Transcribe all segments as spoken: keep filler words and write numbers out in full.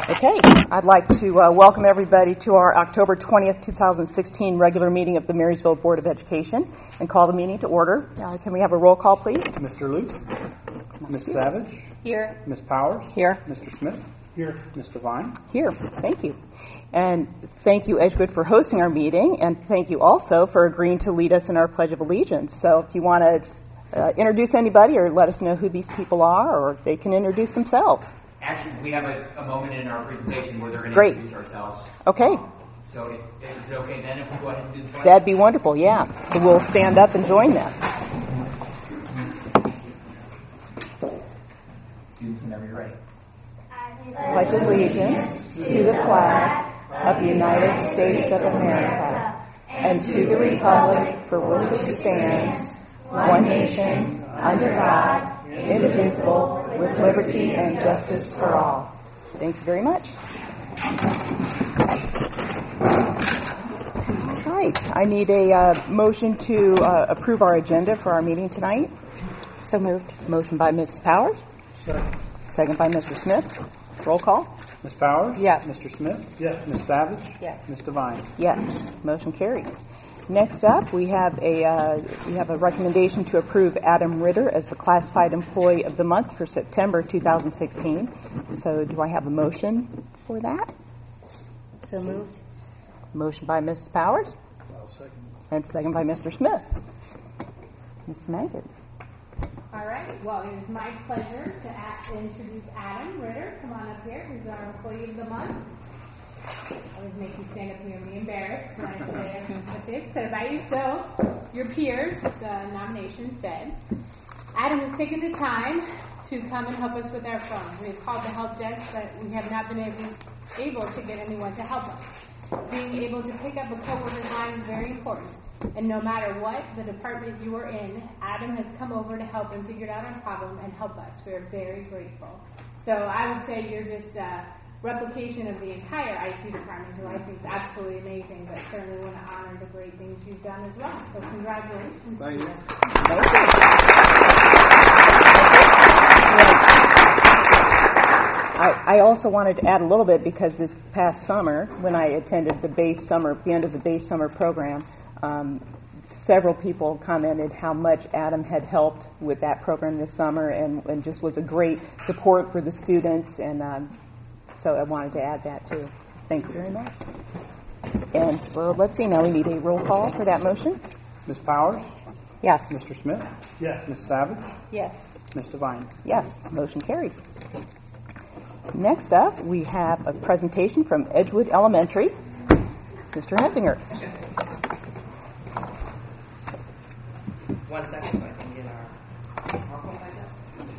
Okay, I'd like to uh, welcome everybody to our October twentieth, twenty sixteen regular meeting of the Marysville Board of Education and call the meeting to order. Uh, can we have a roll call, please? Mister Luke. Miz Savage. Here. Miz Powers. Here. Mister Smith. Here. Mister Vine. Here. Thank you. And thank you, Edgewood, for hosting our meeting, and thank you also for agreeing to lead us in our Pledge of Allegiance. So if you want to uh, introduce anybody or let us know who these people are, or they can introduce themselves. Actually, we have a, a moment in our presentation where they're going to Great. introduce ourselves. Okay. Um, so if, is it okay then if we go ahead and do the pledge? That'd be wonderful, yeah. So we'll stand up and join them. Students, whenever you're ready. Pledge allegiance to the flag of the United States of America and to the republic for which it stands, one nation, under God, indivisible, with liberty and justice for all. Thank you very much. All right. I need a uh, motion to uh, approve our agenda for our meeting tonight. So moved. Motion by Missus Powers. Second. Second by Mister Smith. Roll call. Miz Powers. Yes. Mister Smith. Yes. Miz Savage. Yes. Mister Vine. Yes. Motion carries. Next up, we have a uh, we have a recommendation to approve Adam Ritter as the Classified Employee of the Month for September two thousand sixteen. So, do I have a motion for that? So moved. Motion by Missus Powers. I'll second. And second by Mister Smith. Miz Maggins. All right. Well, it is my pleasure to ask, introduce Adam Ritter. Come on up here. He's our Employee of the Month. I always make you stand up and you'll be embarrassed when I say it. It's said about you. So, your peers, the nomination said, Adam has taken the time to come and help us with our phone. We have called the help desk, but we have not been able, able to get anyone to help us. Being able to pick up a coworker's line is very important. And no matter what the department you are in, Adam has come over to help and figured out our problem and help us. We're very grateful. So I would say you're just a replication of the entire I T department, who I think is absolutely amazing, but certainly want to honor the great things you've done as well. So congratulations. Thank you. Thank you. I, I also wanted to add a little bit because this past summer, when I attended the base summer, the end of the base summer program, um, several people commented how much Adam had helped with that program this summer and, and just was a great support for the students. And um, so I wanted to add that too. Thank you very much. And well, let's see, now we need a roll call for that motion. Miz Powers. Yes. Mister Smith. Yes. Miz Savage. Yes. Mister Vine. Yes, motion carries. Next up, we have a presentation from Edgewood Elementary. Mister Hensinger. One second so I can get our PowerPoint back up.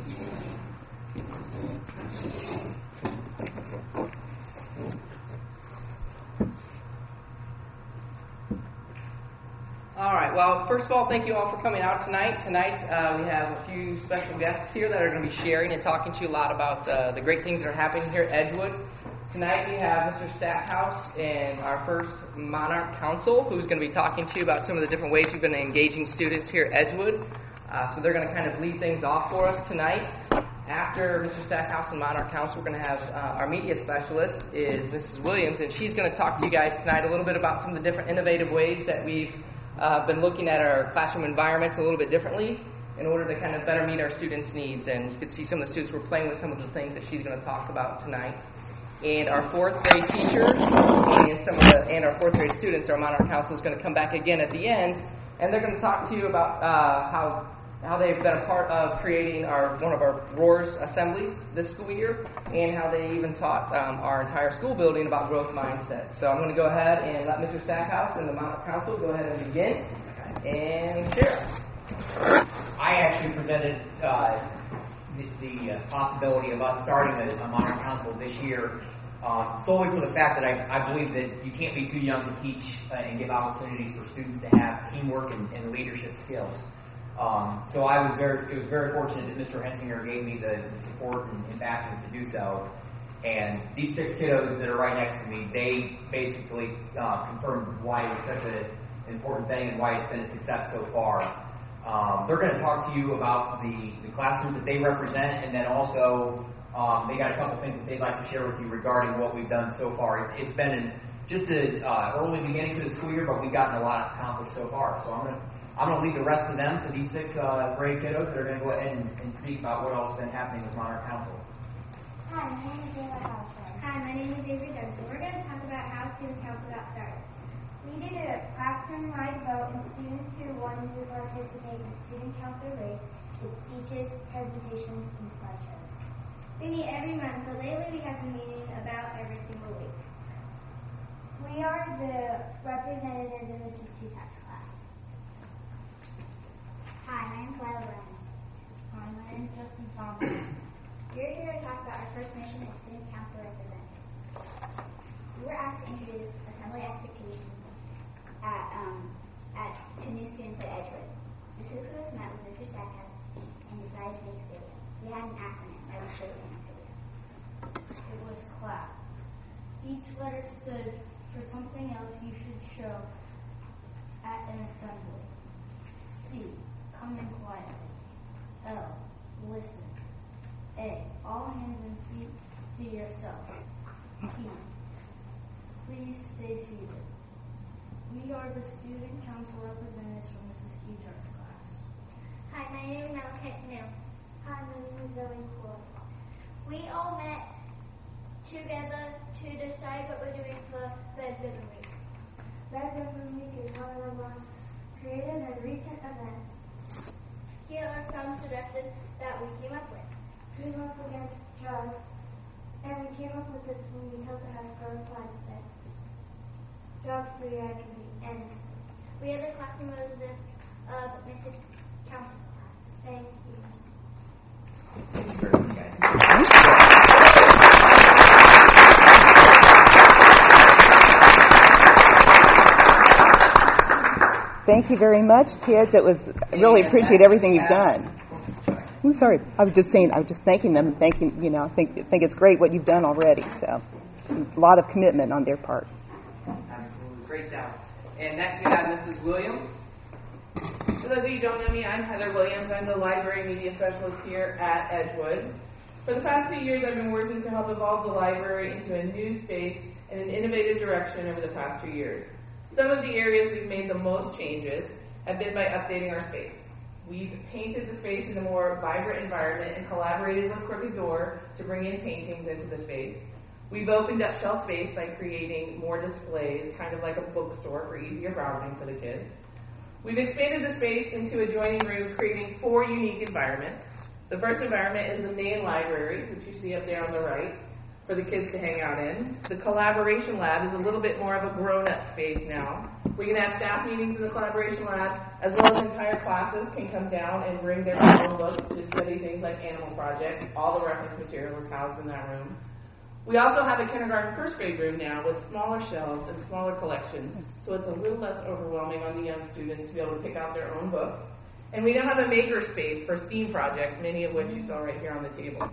All right. Well, first of all, thank you all for coming out tonight. Tonight, uh, we have a few special guests here that are going to be sharing and talking to you a lot about uh, the great things that are happening here at Edgewood. Tonight, we have Mister Stackhouse and our first Monarch Council, who's going to be talking to you about some of the different ways we've been engaging students here at Edgewood. Uh, so they're going to kind of lead things off for us tonight. After Mister Stackhouse and Monarch Council, we're going to have uh, our media specialist is Missus Williams, and she's going to talk to you guys tonight a little bit about some of the different innovative ways that we've uh, been looking at our classroom environments a little bit differently in order to kind of better meet our students' needs. And you can see some of the students were playing with some of the things that she's going to talk about tonight. And our fourth grade teachers and some of the and our fourth grade students, our Monarch Council, is going to come back again at the end, and they're going to talk to you about uh, how how they've been a part of creating our one of our Roars assemblies this school year, and how they even taught um, our entire school building about growth mindset. So I'm going to go ahead and let Mister Stackhouse and the Monarch Council go ahead and begin and share. I actually presented uh, the, the uh, possibility of us starting a, a Monarch Council this year uh, solely for the fact that I, I believe that you can't be too young to teach uh, and give opportunities for students to have teamwork and, and leadership skills. Um, so I was very, it was very fortunate that Mister Hensinger gave me the, the support and, and backing to do so. And these six kiddos that are right next to me, they basically uh, confirmed why it was such a, an important thing and why it's been a success so far. Um, they're going to talk to you about the, the classrooms that they represent, and then also Um, they got a couple things that they'd like to share with you regarding what we've done so far. It's, it's been an, just an uh, early beginning to the school year, but we've gotten a lot accomplished so far. So I'm going to I'm going to leave the rest of them to these six uh, great kiddos that are going to go ahead and, and speak about what else has been happening with Monarch Council. Hi, my name is Ayla Halstead. Hi, my name is Avery Duncan. We're going to talk about how Student Council got started. We did a classroom-wide vote, and students who wanted to participate in the Student Council race with speeches, presentations, and slideshows. We meet every month, but lately we have been meeting about every single week. We are the representatives of Missus Tutak's class. Hi, my name is Lila Brennan. Hi, my name is Justin Thomas. We're here to talk about our first mission as Student Council representatives. We were asked to introduce assembly expectations at, um, at, to new students at Edgewood. The six of us met with Mister Stackhouse and decided to make a video. We had an acronym that we showed in the video. It was CLAP. Each letter stood for something else you should show at an assembly. C. Come in quietly. L. Listen. A. All hands and feet to yourself. P. Please stay seated. We are the Student Council representatives from Missus Kejar's class. Hi, my name is Malachi Canoe. Hi, my name is Zoe Floyd. We all met together to decide what we're doing for Red Ribbon Week. Red Ribbon Week is one of the most creative and recent events. Here are some suggestions that we came up with. Team up against drugs, and we came up with this when we held the house growth flag instead. Drug-free activity, and we are the classroom residents of Missus Council class. Thank you. Thank you very much, guys. Thank you very much, kids. It was I really appreciate everything you've done. I'm sorry. I was just saying. I was just thanking them and thanking. You know, I think think it's great what you've done already. So it's a lot of commitment on their part. Absolutely. Great job. And next we have Missus Williams. For those of you who don't know me, I'm Heather Williams. I'm the library media specialist here at Edgewood. For the past few years, I've been working to help evolve the library into a new space and an innovative direction over the past few years. Some of the areas we've made the most changes have been by updating our space. We've painted the space in a more vibrant environment and collaborated with Crooked Door to bring in paintings into the space. We've opened up shelf space by creating more displays, kind of like a bookstore for easier browsing for the kids. We've expanded the space into adjoining rooms, creating four unique environments. The first environment is the main library, which you see up there on the right, for the kids to hang out in. The collaboration lab is a little bit more of a grown-up space now. We can have staff meetings in the collaboration lab, as well as entire classes can come down and bring their own books to study things like animal projects. All the reference material is housed in that room. We also have a kindergarten first grade room now with smaller shelves and smaller collections, so it's a little less overwhelming on the young students to be able to pick out their own books. And we now have a maker space for STEAM projects, many of which you saw right here on the table.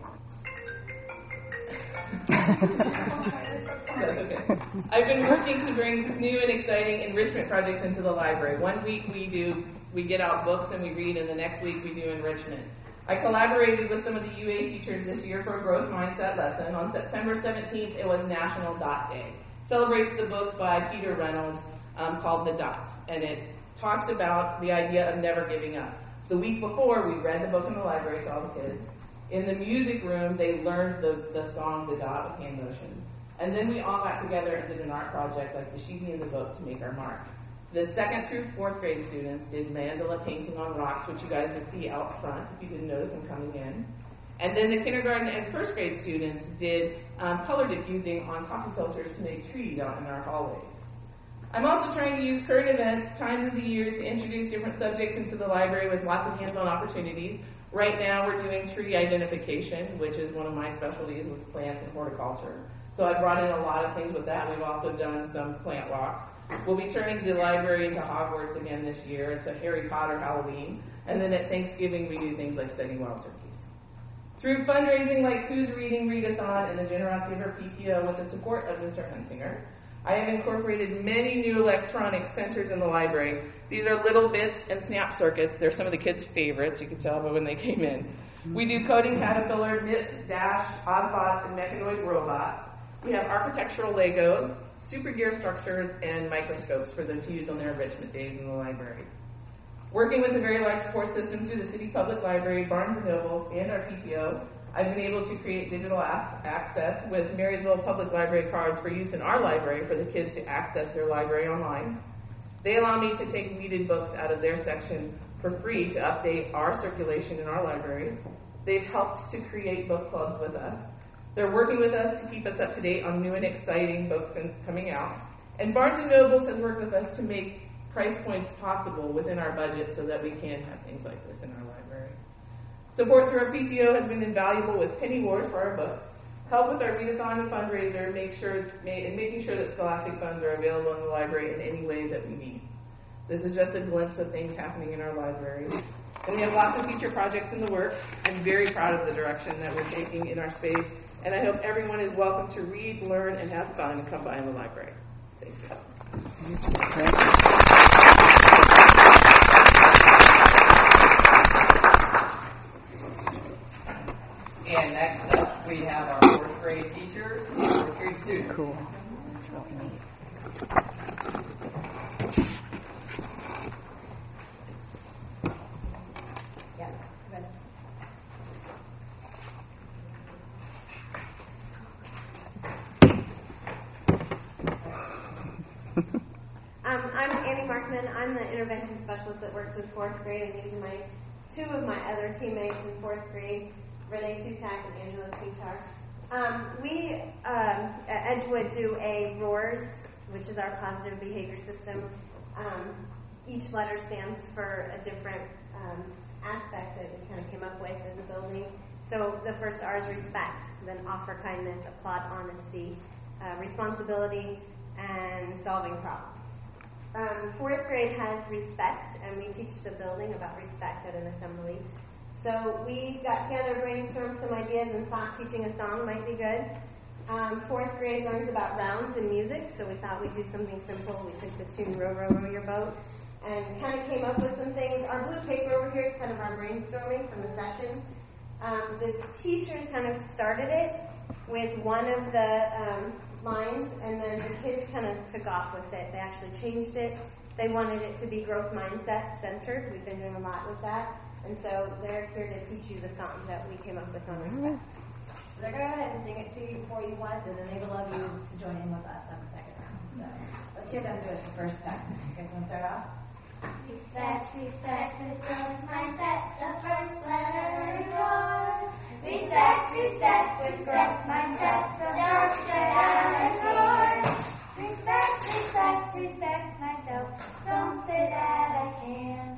That's okay. I've been working to bring new and exciting enrichment projects into the library. One week we do, we get out books and we read, and the next week we do enrichment. I collaborated with some of the U A teachers this year for a growth mindset lesson. On September seventeenth, it was National Dot Day. It celebrates the book by Peter Reynolds um, called The Dot, and it talks about the idea of never giving up. The week before, we read the book in the library to all the kids. In the music room, they learned the, the song The Dot with hand motions. And then we all got together and did an art project like the Sheepy in the book to make our mark. The second through fourth grade students did mandala painting on rocks, which you guys will see out front if you didn't notice them coming in. And then the kindergarten and first grade students did um, color diffusing on coffee filters to make trees out in our hallways. I'm also trying to use current events, times of the years, to introduce different subjects into the library with lots of hands-on opportunities. Right now we're doing tree identification, which is one of my specialties, was plants and horticulture. So I brought in a lot of things with that. We've also done some plant walks. We'll be turning the library into Hogwarts again this year. It's a Harry Potter Halloween. And then at Thanksgiving, we do things like study wild turkeys. Through fundraising like Who's Reading Readathon and the generosity of our P T O with the support of Mister Hunsinger, I have incorporated many new electronic sensors in the library. These are little bits and snap circuits. They're some of the kids' favorites. You can tell by when they came in. We do coding Caterpillar, Knit, Dash, Ozbots, and Mechanoid robots. We have architectural Legos, super gear structures, and microscopes for them to use on their enrichment days in the library. Working with the Very Life support system through the City Public Library, Barnes and Nobles, and our P T O, I've been able to create digital as- access with Marysville Public Library cards for use in our library for the kids to access their library online. They allow me to take weeded books out of their section for free to update our circulation in our libraries. They've helped to create book clubs with us. They're working with us to keep us up to date on new and exciting books and coming out. And Barnes and Nobles has worked with us to make price points possible within our budget so that we can have things like this in our library. Support through our P T O has been invaluable with penny wars for our books. Help with our readathon and fundraiser, make sure, and making sure that Scholastic funds are available in the library in any way that we need. This is just a glimpse of things happening in our libraries. And we have lots of future projects in the work. I'm very proud of the direction that we're taking in our space, and I hope everyone is welcome to read, learn, and have fun come by in the library. Thank you. And next up, we have our fourth grade teachers and fourth grade students. Cool. That's really neat. Yeah, ready. um, I'm Annie Markman. I'm the intervention specialist that works with fourth grade, and these are my two of my other teammates in fourth grade, Renee Tutak and Angela Pitar. Um, we um, at Edgewood do a ROARS, which is our positive behavior system. Um, each letter stands for a different um, aspect that we kind of came up with as a building. So the first R is respect, then offer kindness, applaud honesty, uh, responsibility, and solving problems. Um, fourth grade has respect, and we teach the building about respect at an assembly. So we got together, brainstormed some ideas, and thought teaching a song might be good. Um, fourth grade learns about rounds and music, so we thought we'd do something simple. We took the tune Row, Row, Row Your Boat, and kind of came up with some things. Our blue paper over here is kind of our brainstorming from the session. Um, the teachers kind of started it with one of the um, lines, and then the kids kind of took off with it. They actually changed it. They wanted it to be growth mindset centered. We've been doing a lot with that. And so they're here to teach you the song that we came up with on respect. So they're going to go ahead and sing it to you for you once, and then they would love you to join in with us on the second round. So let's hear them do it the first time. You guys want to start off? Respect, respect with growth mindset. The first letter is yours. Respect, respect with growth mindset. The first letter is yours. Respect, respect, respect myself. Don't say that I can't.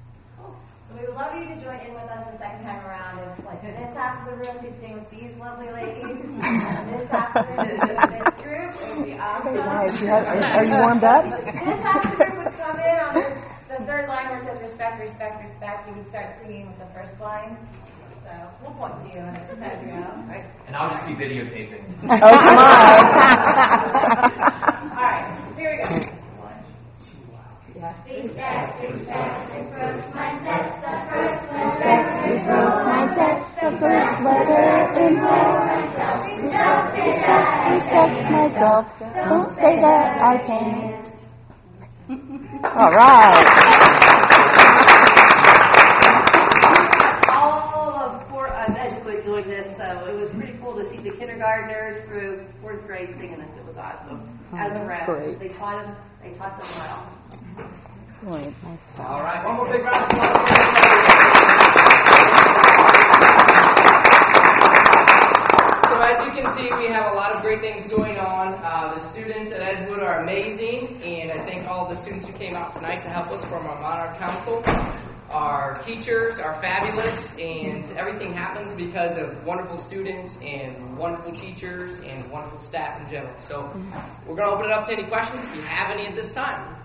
So we would love you to join in with us the second time around. If like this half of the room could sing with these lovely ladies, and this half of the room with this group, it would be awesome. Nice. You have, are, are you warmed up? This half of the group would come in on the, the third line where it says respect, respect, respect. You would start singing with the first line. So we'll point to you and it's time to go. Right? And I'll just be videotaping. Oh, come on. All right, here we go. Respect, respect with growth mindset. The first letter Respect is is growth mindset. The first letter is yours. Respect, respect, respect myself. Don't say that I can't. All right. All of four of Edgewood doing this, so it was pretty cool to see the kindergartners through fourth grade singing this. It was awesome. As a rep, great. they taught them. They taught them well. Excellent. Nice job. All right, one more big round of applause. So as you can see, we have a lot of great things going on. Uh, the students at Edgewood are amazing, and I thank all the students who came out tonight to help us from our Monarch Council. Our teachers are fabulous, and everything happens because of wonderful students and wonderful teachers and wonderful staff in general. So we're going to open it up to any questions if you have any at this time.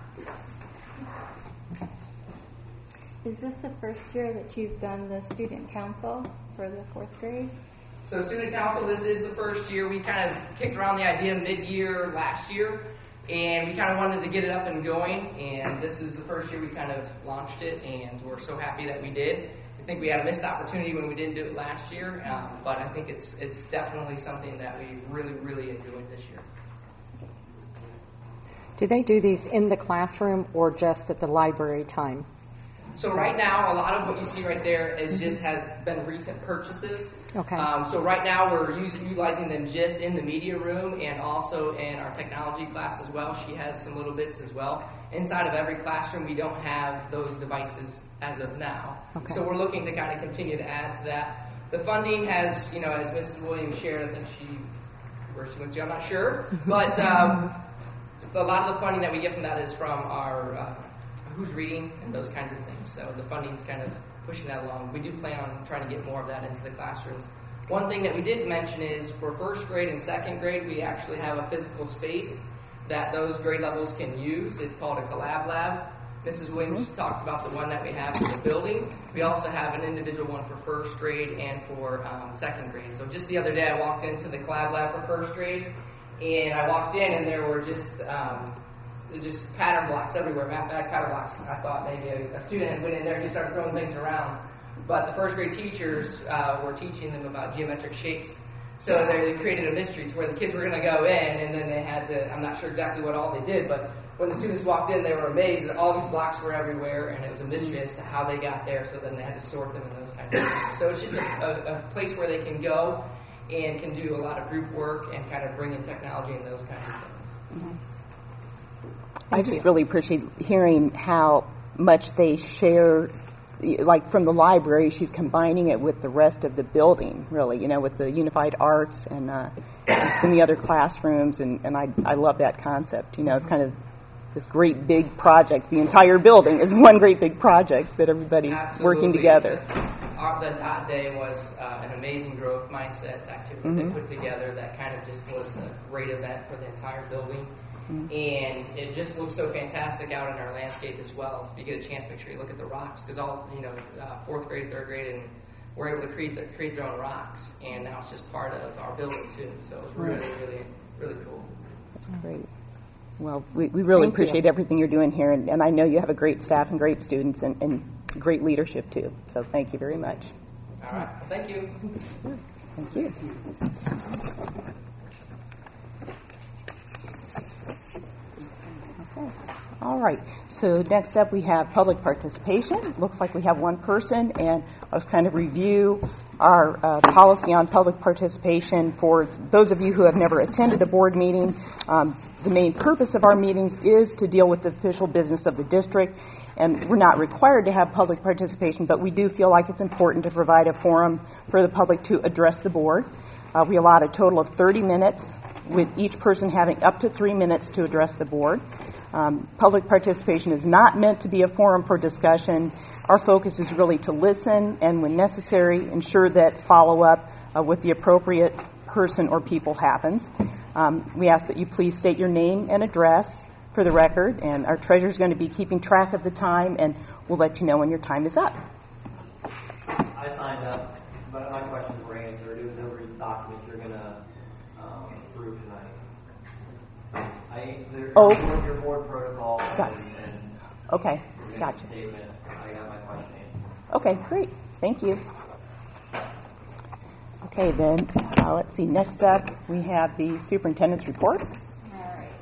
Is this the first year that you've done the student council for the fourth grade? So student council, this is the first year. We kind of kicked around the idea mid-year last year, and we kind of wanted to get it up and going, and this is the first year we kind of launched it, and we're so happy that we did. I think we had a missed opportunity when we didn't do it last year, um, but I think it's it's definitely something that we really, really enjoyed this year. Do they do these in the classroom or just at the library time? So right now, a lot of what you see right there is just has been recent purchases. Okay. Um, so right now we're using, utilizing them just in the media room and also in our technology class as well. She has some little bits as well. Inside of every classroom, we don't have those devices as of now. Okay. So we're looking to kind of continue to add to that. The funding has, you know, as Missus Williams shared, I think she, where she went to, I'm not sure, but um, a lot of the funding that we get from that is from our uh, Who's Reading and those kinds of things. So the funding's kind of pushing that along. We do plan on trying to get more of that into the classrooms. One thing that we didn't mention is for first grade and second grade, we actually have a physical space that those grade levels can use. It's called a Collab Lab. Missus Williams mm-hmm. talked about the one that we have for the building. We also have an individual one for first grade and for um, second grade. So just the other day I walked into the Collab Lab for first grade, and I walked in and there were just... Um, just pattern blocks everywhere, mathematic pattern blocks. I thought maybe a, a student had went in there and just started throwing things around. But the first grade teachers uh, were teaching them about geometric shapes. So they created a mystery to where the kids were going to go in, and then they had to, I'm not sure exactly what all they did, but when the students walked in, they were amazed that all these blocks were everywhere, and it was a mystery as to how they got there, so then they had to sort them and those kinds of things. So it's just a, a, a place where they can go and can do a lot of group work and kind of bring in technology and those kinds of things. Nice. I just really appreciate hearing how much they share, like from the library, she's combining it with the rest of the building, really, you know, with the unified arts and uh, just in the other classrooms, and, and I, I love that concept. You know, it's kind of this great big project. The entire building is one great big project that everybody's Absolutely. Working together. Our, the dot day was uh, an amazing growth mindset activity mm-hmm. they put together that kind of just was a great event for the entire building. Mm-hmm. And it just looks so fantastic out in our landscape as well. If you get a chance, make sure you look at the rocks, because all, you know, uh, fourth grade, third grade, and we're able to create, the, create their own rocks, and now it's just part of our building too. So it was really, right. really, really cool. That's great. Well, we, we really Thank appreciate you. everything you're doing here, and, and I know you have a great staff and great students and, and great leadership too. So thank you very much. All right. Thank you. Thank you. Okay. All right. So next up we have public participation. Looks like we have one person, and I was kind of review our uh, policy on public participation for those of you who have never attended a board meeting. Um, the main purpose of our meetings is to deal with the official business of the district, and we're not required to have public participation, but we do feel like it's important to provide a forum for the public to address the board. Uh, we allot a total of thirty minutes, with each person having up to three minutes to address the board. Um, public participation is not meant to be a forum for discussion. Our focus is really to listen and, when necessary, ensure that follow-up uh, with the appropriate person or people happens. Um, we ask that you please state your name and address for the record, and our treasurer is going to be keeping track of the time, and we'll let you know when your time is up. I signed up, but my questions were answered. It was over the documents you're going to um, approve tonight. I, there, oh. your, your board protocol Got and, and okay, gotcha. Statement. I got my question answered. Okay, great. Thank you. Okay, then, uh, let's see. Next up, we have the superintendent's report. All right.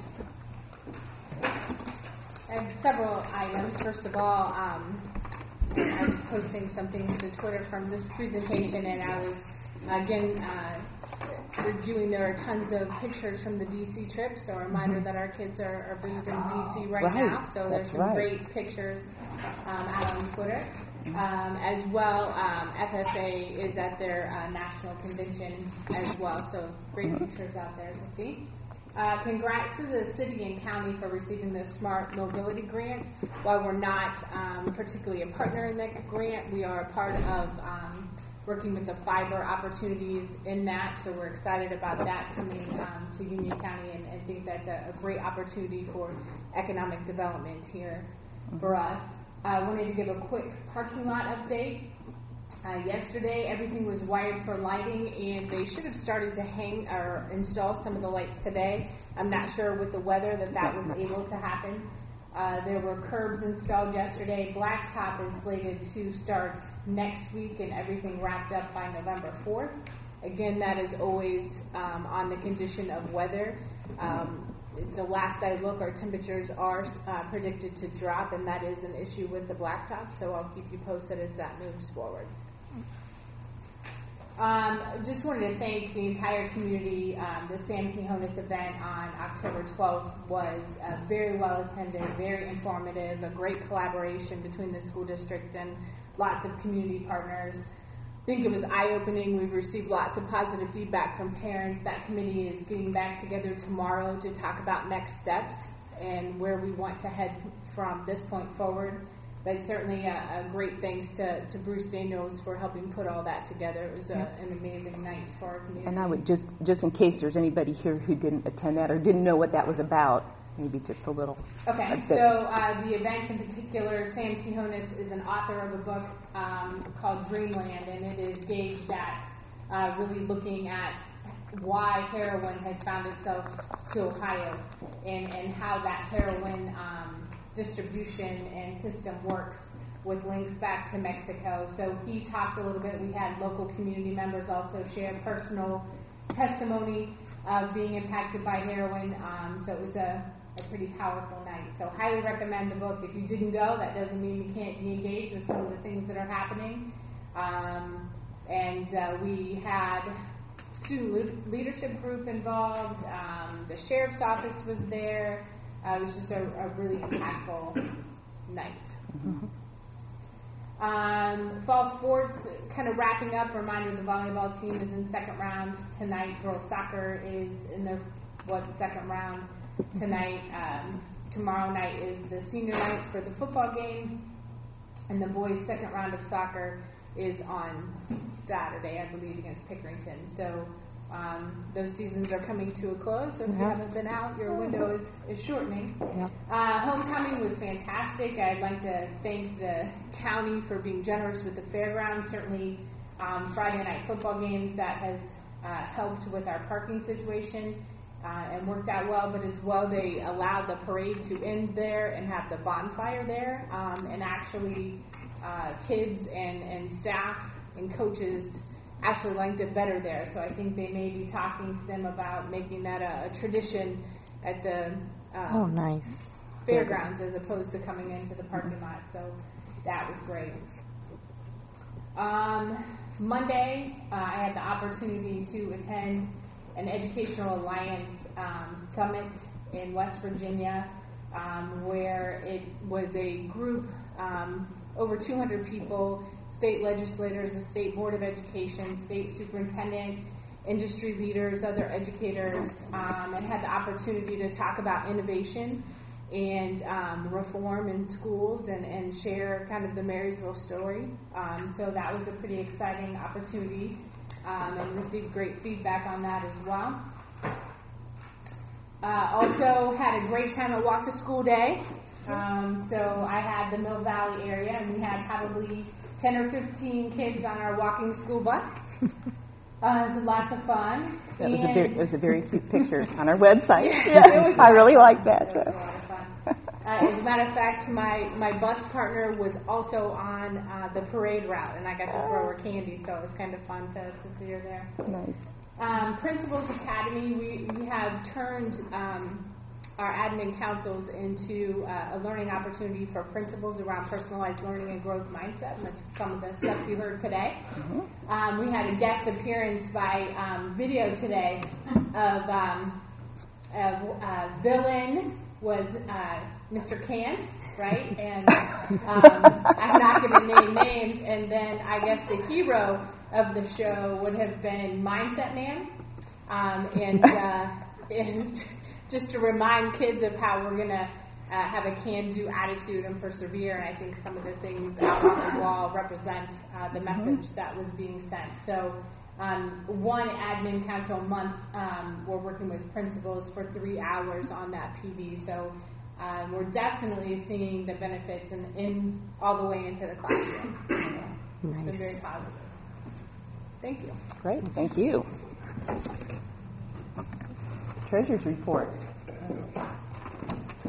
I have several items. First of all, um, I was posting something to Twitter from this presentation, and I was, again, uh, reviewing. There are tons of pictures from the D C trip, so a reminder that our kids are, are visiting D C right, right. now. So there's That's some right. great pictures um, out on Twitter. Um, as well, um, F F A is at their uh, national convention as well, so great mm-hmm. pictures out there to see. Uh, congrats to the city and county for receiving the Smart Mobility Grant. While we're not um, particularly a partner in that grant, we are a part of um, working with the fiber opportunities in that, so we're excited about that coming um, to Union County, and, and think that's a, a great opportunity for economic development here for us. I wanted to give a quick parking lot update. Uh, yesterday, everything was wired for lighting, and they should have started to hang or install some of the lights today. I'm not sure with the weather that that was able to happen. Uh, there were curbs installed yesterday. Blacktop is slated to start next week and everything wrapped up by November fourth. Again, that is always um, on the condition of weather. Um, the last I look, our temperatures are uh, predicted to drop, and that is an issue with the blacktop, so I'll keep you posted as that moves forward. Um, just wanted to thank the entire community. Um, the Sam Quinones event on October twelfth was uh, very well attended, very informative, a great collaboration between the school district and lots of community partners. I think it was eye-opening. We've received lots of positive feedback from parents. That committee is getting back together tomorrow to talk about next steps and where we want to head from this point forward. But certainly a, a great thanks to, to Bruce Daniels for helping put all that together. It was a, Yep. an amazing night for our community. And I would just, just in case there's anybody here who didn't attend that or didn't know what that was about, maybe just a little. Okay, a bit. so uh, the event in particular, Sam Quinones is an author of a book um, called Dreamland, and it is gauged at uh, really looking at why heroin has found itself to Ohio and, and how that heroin um, distribution and system works with links back to Mexico. So he talked a little bit. We had local community members also share personal testimony of being impacted by heroin. Um, so it was a, a pretty powerful night. So highly recommend the book. If you didn't go, that doesn't mean you can't be engaged with some of the things that are happening. Um, and uh, we had student leadership group involved. Um, the sheriff's office was there. Uh, it was just a, a really impactful night. Mm-hmm. Um, fall sports, kind of wrapping up. Reminder: the volleyball team is in second round tonight. Girls soccer is in their what second round tonight. Um, tomorrow night is the senior night for the football game, and the boys' second round of soccer is on Saturday, I believe, against Pickerington. So. Um, those seasons are coming to a close, so if you Yeah. haven't been out, your window is, is shortening. Yeah. Uh, homecoming was fantastic. I'd like to thank the county for being generous with the fairgrounds. Certainly, um, Friday night football games, that has uh, helped with our parking situation uh, and worked out well, but as well, they allowed the parade to end there and have the bonfire there, um, and actually uh, kids and, and staff and coaches actually liked it better there, so I think they may be talking to them about making that a, a tradition at the um, Oh, nice. fairgrounds as opposed to coming into the parking lot. So that was great. Um, Monday, uh, I had the opportunity to attend an Educational Alliance um, summit in West Virginia, um, where it was a group, um, over two hundred people, state legislators, the State Board of Education, state superintendent, industry leaders, other educators, um, and had the opportunity to talk about innovation and um, reform in schools and, and share kind of the Marysville story. Um, so that was a pretty exciting opportunity um, and received great feedback on that as well. Uh, also had a great time at Walk to School Day. Um, so I had the Mill Valley area, and we had probably ten or fifteen kids on our walking school bus. Uh, it was lots of fun. That was a And- very, it was a very cute picture on our website. Yeah, it was a I lot really of like fun. that. It was a lot of fun. Uh, as a matter of fact, my, my bus partner was also on uh, the parade route, and I got to throw her candy, so it was kind of fun to, to see her there. Nice. Um, Principals Academy, we, we have turned um, our admin councils into uh, a learning opportunity for principals around personalized learning and growth mindset, and that's some of the stuff you heard today. Mm-hmm. Um, we had a guest appearance by um, video today of, um, of uh, villain was uh, Mister Kant, right? And um, I'm not going to name names. And then I guess the hero of the show would have been Mindset Man. Um, and, uh, and just to remind kids of how we're going to uh, have a can-do attitude and persevere. And I think some of the things out on the wall represent uh, the message that was being sent. So um, one admin council a month, um, we're working with principals for three hours on that P D. So uh, we're definitely seeing the benefits in, in all the way into the classroom. So it's been Nice. very positive. Thank you. Great, thank you. Treasurer's report.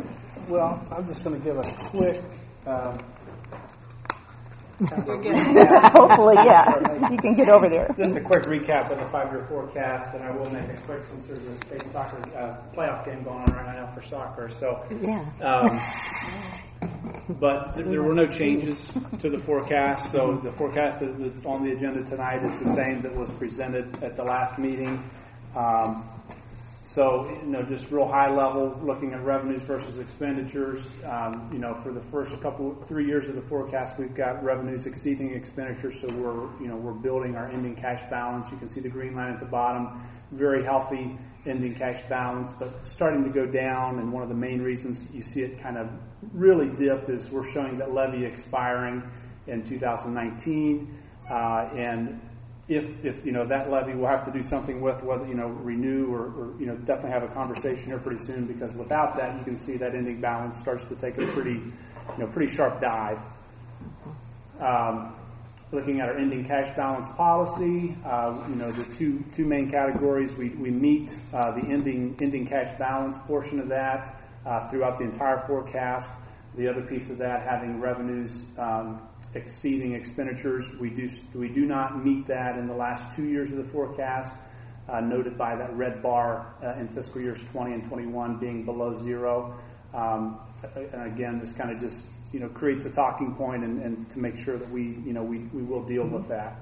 Well, I'm just going to give a quick. Um, kind of a Hopefully, yeah. You can get over there. Just a quick recap of the five-year forecast, and I will make it quick since there's a state soccer uh, playoff game going on right now for soccer. So, Yeah. um, but th- there were no changes to the forecast. So the forecast that- that's on the agenda tonight is the same that was presented at the last meeting. Um, So, you know, just real high level, looking at revenues versus expenditures. Um, you know, for the first couple, three years of the forecast, we've got revenues exceeding expenditures. So we're, you know, we're building our ending cash balance. You can see the green line at the bottom, very healthy ending cash balance, but starting to go down. And one of the main reasons you see it kind of really dip is we're showing that levy expiring in two thousand nineteen, uh, and If, if, you know, that levy we'll have to do something with, whether, you know, renew or, or, you know, definitely have a conversation here pretty soon, because without that, you can see that ending balance starts to take a pretty, you know, pretty sharp dive. Um, looking at our ending cash balance policy, uh, you know, the two two main categories, we, we meet uh, the ending ending cash balance portion of that uh, throughout the entire forecast. The other piece of that, having revenues um, exceeding expenditures, we do we do not meet that in the last two years of the forecast, uh, noted by that red bar uh, in fiscal years twenty and twenty-one being below zero. Um, and again, this kind of just you know creates a talking point, and, and to make sure that we you know we, we will deal with that.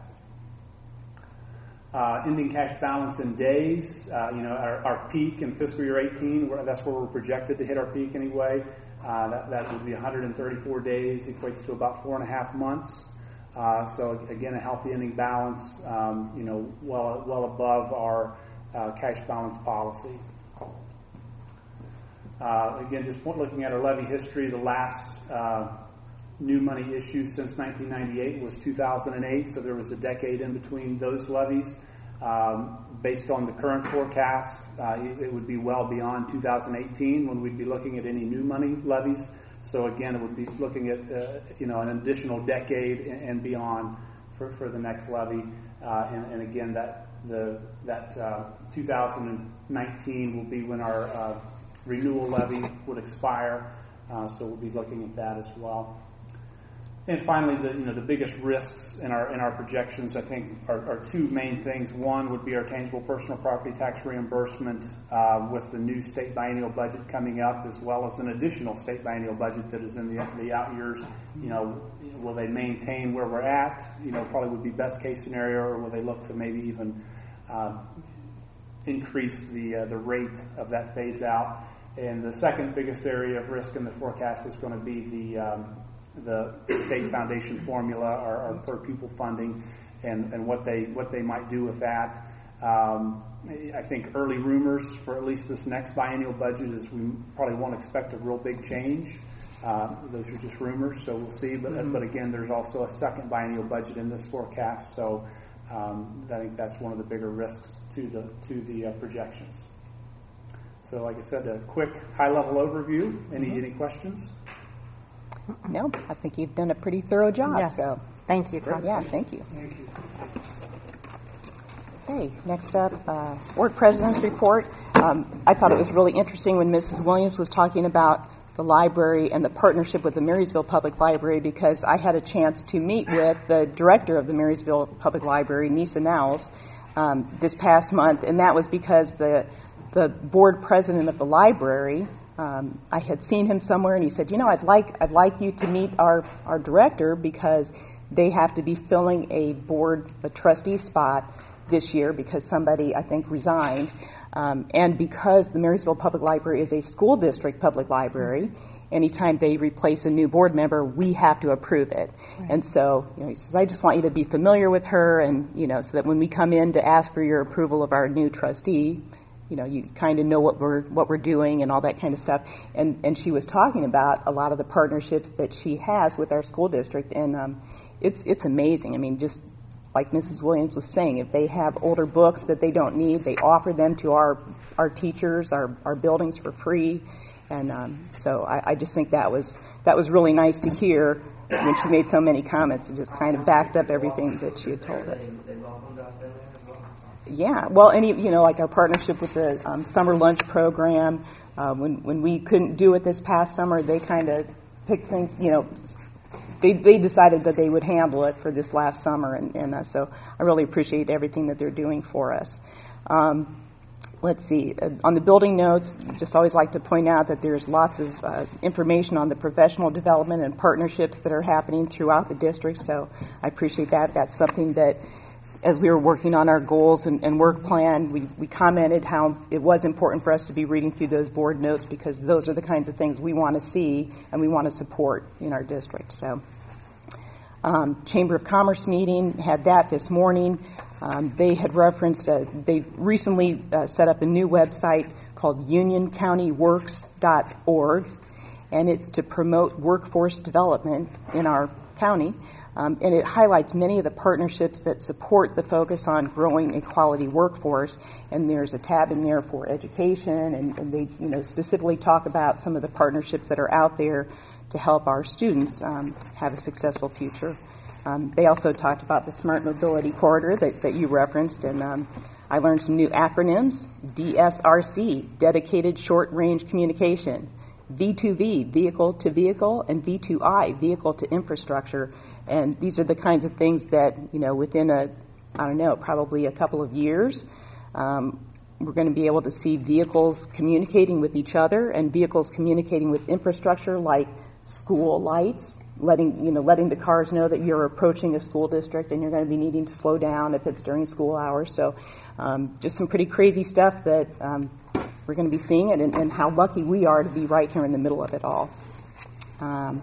Uh, ending cash balance in days, uh, you know our, our peak in fiscal year eighteen, where, that's where we're projected to hit our peak anyway. Uh, that, that would be one hundred thirty-four days, equates to about four and a half months. Uh, so again, a healthy ending balance, um, you know, well well above our uh, cash balance policy. Uh, again, just looking at our levy history, the last uh, new money issue since nineteen ninety-eight was two thousand eight, so there was a decade in between those levies. Um, based on the current forecast, uh, it, it would be well beyond two thousand eighteen when we'd be looking at any new money levies. So again, it would be looking at uh, you know an additional decade and, and beyond for, for the next levy. Uh, and, and again, that the that uh, two thousand nineteen will be when our uh, renewal levy would expire. Uh, so we'll be looking at that as well. And finally, the you know the biggest risks in our in our projections, I think, are, are two main things. One would be our tangible personal property tax reimbursement uh, with the new state biennial budget coming up, as well as an additional state biennial budget that is in the the out years. You know, will they maintain where we're at? You know, probably would be best case scenario, or will they look to maybe even uh, increase the uh, the rate of that phase out? And the second biggest area of risk in the forecast is going to be the um, the state foundation formula, our, our per pupil funding, and, and what they what they might do with that. Um, I think early rumors for at least this next biennial budget is we probably won't expect a real big change. Uh, those are just rumors, so we'll see. But mm-hmm. but again, there's also a second biennial budget in this forecast, so um, I think that's one of the bigger risks to the to the uh, projections. So, like I said, a quick high-level overview. Any mm-hmm. any questions? No, I think you've done a pretty thorough job. Yes. So. Thank you, Tom. Yeah, thank you. Thank you. Okay, next up, uh, Board President's Report. Um, I thought it was really interesting when Missus Williams was talking about the library and the partnership with the Marysville Public Library, because I had a chance to meet with the director of the Marysville Public Library, Nisa Nowles, um, this past month, and that was because the the board president of the library, Um, I had seen him somewhere, and he said, "You know, I'd like I'd like you to meet our, our director, because they have to be filling a board a trustee spot this year because somebody, I think, resigned, um, and because the Marysville Public Library is a school district public library. Anytime they replace a new board member, we have to approve it." Right. And so, you know, he says, "I just want you to be familiar with her, and you know, so that when we come in to ask for your approval of our new trustee, you know, you kind of know what we're what we're doing and all that kind of stuff." And and she was talking about a lot of the partnerships that she has with our school district, and um, it's it's amazing. I mean, just like Missus Williams was saying, if they have older books that they don't need, they offer them to our our teachers, our our buildings for free, and um, so I, I just think that was that was really nice to hear when she made so many comments and just kind of backed up everything that she had told us. Yeah, well, any you know, like our partnership with the um, summer lunch program. Uh, when when we couldn't do it this past summer, they kind of picked things. You know, they they decided that they would handle it for this last summer, and, and uh, so I really appreciate everything that they're doing for us. Um, let's see, uh, on the building notes, just always like to point out that there's lots of uh, information on the professional development and partnerships that are happening throughout the district. So I appreciate that. That's something that, as we were working on our goals and, and work plan, we, we commented how it was important for us to be reading through those board notes because those are the kinds of things we want to see and we want to support in our district. So, um, Chamber of Commerce meeting, had that this morning. Um, they had referenced, uh, they recently uh, set up a new website called union county works dot org, and it's to promote workforce development in our county. Um, and it highlights many of the partnerships that support the focus on growing a quality workforce. And there's a tab in there for education, and, and they, you know, specifically talk about some of the partnerships that are out there to help our students um, have a successful future. Um, they also talked about the Smart Mobility Corridor that, that you referenced, and um, I learned some new acronyms: D S R C, Dedicated Short Range Communication; V two V, Vehicle to Vehicle; and V two I, Vehicle to Infrastructure. And these are the kinds of things that, you know, within a, I don't know, probably a couple of years, um, we're going to be able to see vehicles communicating with each other and vehicles communicating with infrastructure like school lights, letting, you know, letting the cars know that you're approaching a school district and you're going to be needing to slow down if it's during school hours. So um, just some pretty crazy stuff that um, we're going to be seeing, it, and, and how lucky we are to be right here in the middle of it all. Um,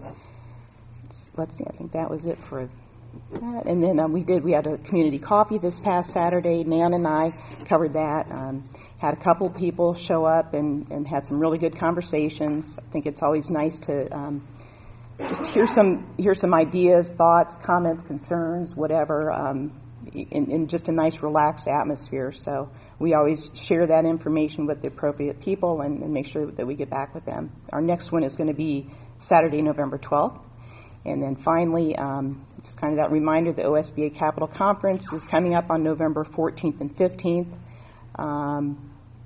let's see, I think that was it for that. And then um, we did, we had a community coffee this past Saturday. Nan and I covered that. Um, had a couple people show up and, and had some really good conversations. I think it's always nice to um, just hear some hear some ideas, thoughts, comments, concerns, whatever, um, in, in just a nice, relaxed atmosphere. So we always share that information with the appropriate people and, and make sure that we get back with them. Our next one is going to be Saturday, November twelfth. And then finally, um, just kind of that reminder, the O S B A Capital Conference is coming up on November fourteenth and fifteenth. Um,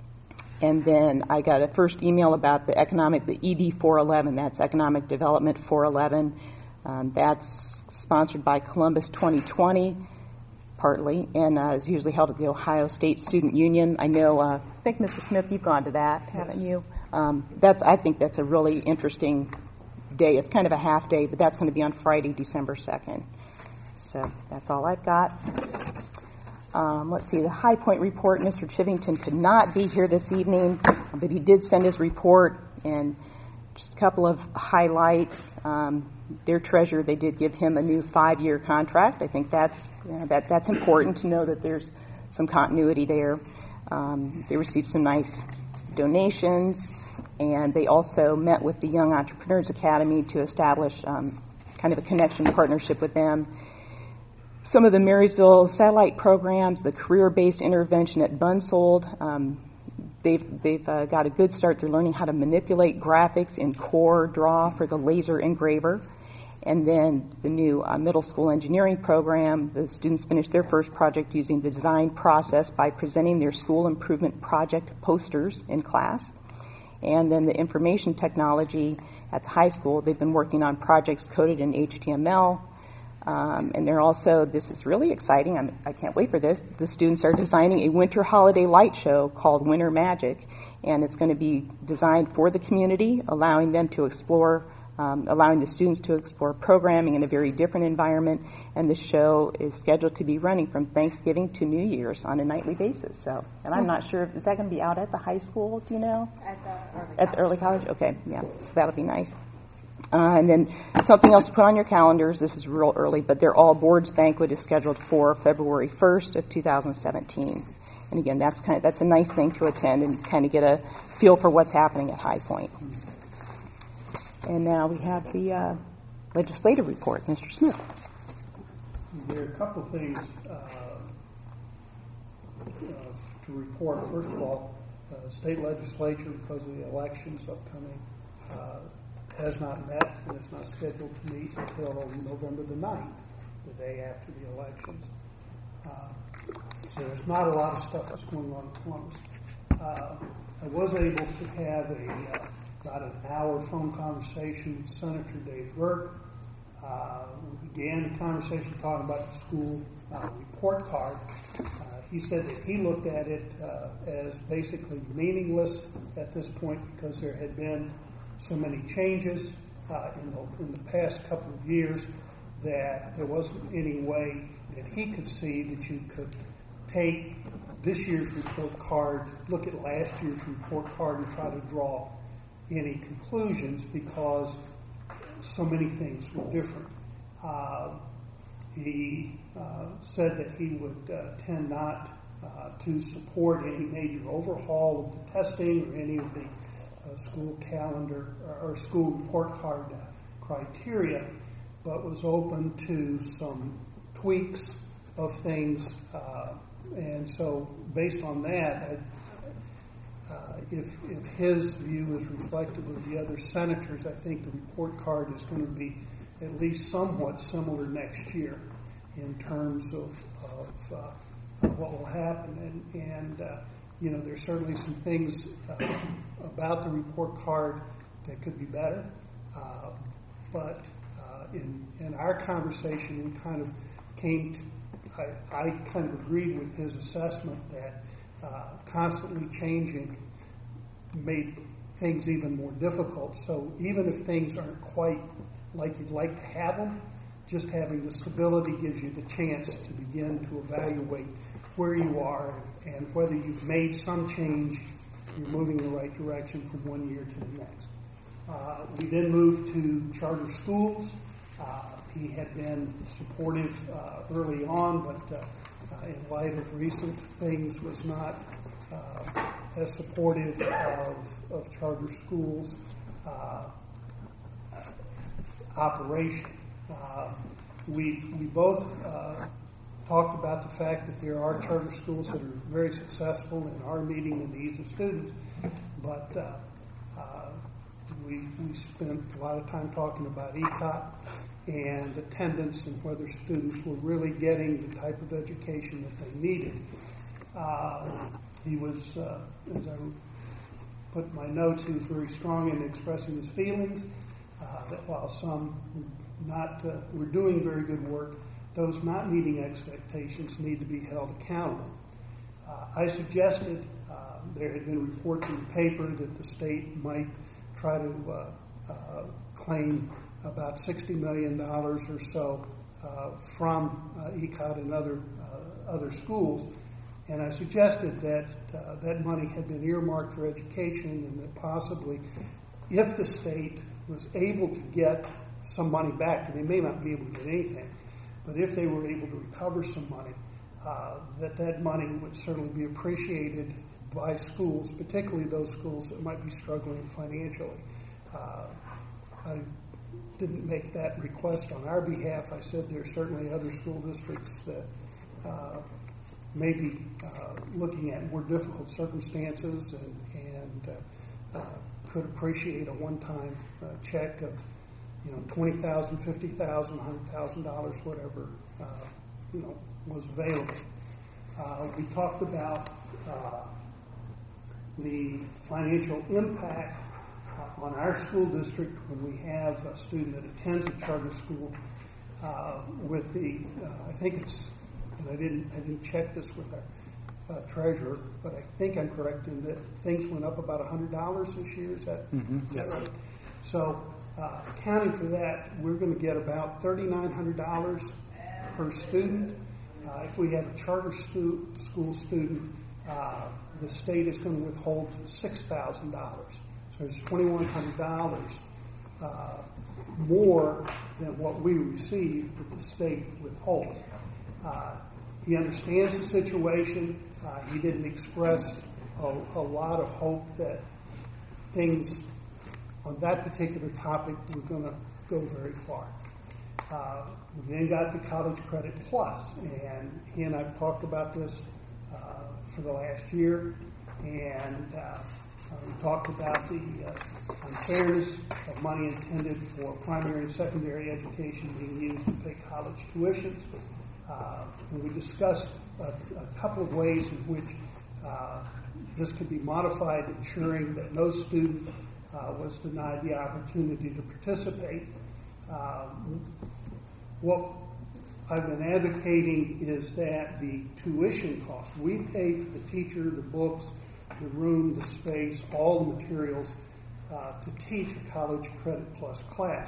and then I got a first email about the economic, the E D four eleven, that's Economic Development four eleven. Um, that's sponsored by Columbus twenty twenty, partly, and uh, is usually held at the Ohio State Student Union. I know, uh, I think, Mister Smith, you've gone to that, haven't you? Um, that's, I think that's a really interesting day. It's kind of a half day, but that's going to be on Friday, December second. So that's all I've got. Um, let's see, the High Point report. Mister Chivington could not be here this evening, but he did send his report, and just a couple of highlights. Um, their treasurer, they did give him a new five-year contract. I think that's you know, that that's important to know that there's some continuity there. Um, they received some nice donations, and they also met with the Young Entrepreneurs Academy to establish um, kind of a connection partnership with them. Some of the Marysville satellite programs, the career-based intervention at Bunsold, um, they've, they've uh, got a good start. They're learning how to manipulate graphics in Core Draw for the laser engraver. And then the new uh, middle school engineering program, the students finished their first project using the design process by presenting their school improvement project posters in class. And then the information technology at the high school, they've been working on projects coded in H T M L. Um, and they're also, this is really exciting, I'm, I can't wait for this, the students are designing a winter holiday light show called Winter Magic. And it's going to be designed for the community, allowing them to explore, um, allowing the students to explore programming in a very different environment. And the show is scheduled to be running from Thanksgiving to New Year's on a nightly basis. So, and I'm not sure, is that going to be out at the high school, do you know? At the early At the early college? Okay, yeah, so that'll be nice. Uh, and then something else to put on your calendars, this is real early, but their All Boards Banquet is scheduled for February first of two thousand seventeen. And again, that's kind of, that's a nice thing to attend and kind of get a feel for what's happening at High Point. And now we have the uh, legislative report. Mister Smith. There are a couple of things uh, uh, to report. First of all, uh, state legislature, because of the elections upcoming, uh, has not met and is not scheduled to meet until November the ninth, the day after the elections. Uh, So there's not a lot of stuff that's going on in Columbus. Uh, I was able to have a uh, about an hour phone conversation with Senator Dave Burke. Uh, we began the conversation talking about the school uh, report card. Uh, he said that he looked at it uh, as basically meaningless at this point because there had been so many changes uh, in, the, in the past couple of years that there wasn't any way that he could see that you could take this year's report card, look at last year's report card, and try to draw any conclusions because so many things were different. Uh, he uh, said that he would uh, tend not uh, to support any major overhaul of the testing or any of the uh, school calendar or, or school report card uh, criteria, but was open to some tweaks of things. Uh, and so based on that, I, Uh, if, if his view is reflective of the other senators, I think the report card is going to be at least somewhat similar next year in terms of, of uh, what will happen. And, and uh, you know, there's certainly some things uh, about the report card that could be better. Uh, but uh, in, in our conversation, we kind of came to, I, I kind of agreed with his assessment that Uh, constantly changing made things even more difficult. So even if things aren't quite like you'd like to have them, just having the stability gives you the chance to begin to evaluate where you are and whether you've made some change, you're moving in the right direction from one year to the next. Uh, we then moved to charter schools. Uh, he had been supportive uh, early on, but uh, Uh, in light of recent things, was not uh, as supportive of, of charter schools' uh, operation. Uh, we we both uh, talked about the fact that there are charter schools that are very successful and are meeting the needs of students, but uh, uh, we we spent a lot of time talking about E C O T and attendance and whether students were really getting the type of education that they needed. Uh, he was, uh, as I put in my notes, he was very strong in expressing his feelings, uh, that while some not uh, were doing very good work, those not meeting expectations need to be held accountable. Uh, I suggested, uh, there had been reports in the paper that the state might try to uh, uh, claim about sixty million dollars or so uh, from uh, E C O T and other uh, other schools, and I suggested that uh, that money had been earmarked for education, and that possibly, if the state was able to get some money back, and they may not be able to get anything, but if they were able to recover some money, uh, that that money would certainly be appreciated by schools, particularly those schools that might be struggling financially. Uh, I didn't make that request on our behalf. I said there are certainly other school districts that uh, may be uh, looking at more difficult circumstances and, and uh, uh, could appreciate a one-time uh, check of, you know, twenty thousand dollars, fifty thousand dollars, one hundred thousand dollars, whatever, uh, you know, was available. Uh, we talked about uh, the financial impact on our school district when we have a student that attends a charter school uh, with the, uh, I think it's, and I didn't, I didn't check this with our uh, treasurer, but I think I'm correct in that things went up about one hundred dollars this year. Is that, mm-hmm. is that Yes. right? So uh, accounting for that, we're going to get about thirty-nine hundred dollars per student. Uh, if we have a charter stu- school student, uh, the state is going to withhold six thousand dollars. So it's twenty-one hundred dollars uh, more than what we receive that the state withholds. Uh, he understands the situation. Uh, he didn't express a, a lot of hope that things on that particular topic were going to go very far. Uh, we then got the College Credit Plus, and he and I've talked about this uh, for the last year, and uh, we talked about the uh, unfairness of money intended for primary and secondary education being used to pay college tuitions. Uh, and we discussed a, a couple of ways in which uh, this could be modified, ensuring that no student uh, was denied the opportunity to participate. Um, what I've been advocating is that the tuition cost, we pay for the teacher, the books, the room, the space, all the materials uh, to teach a college credit plus class.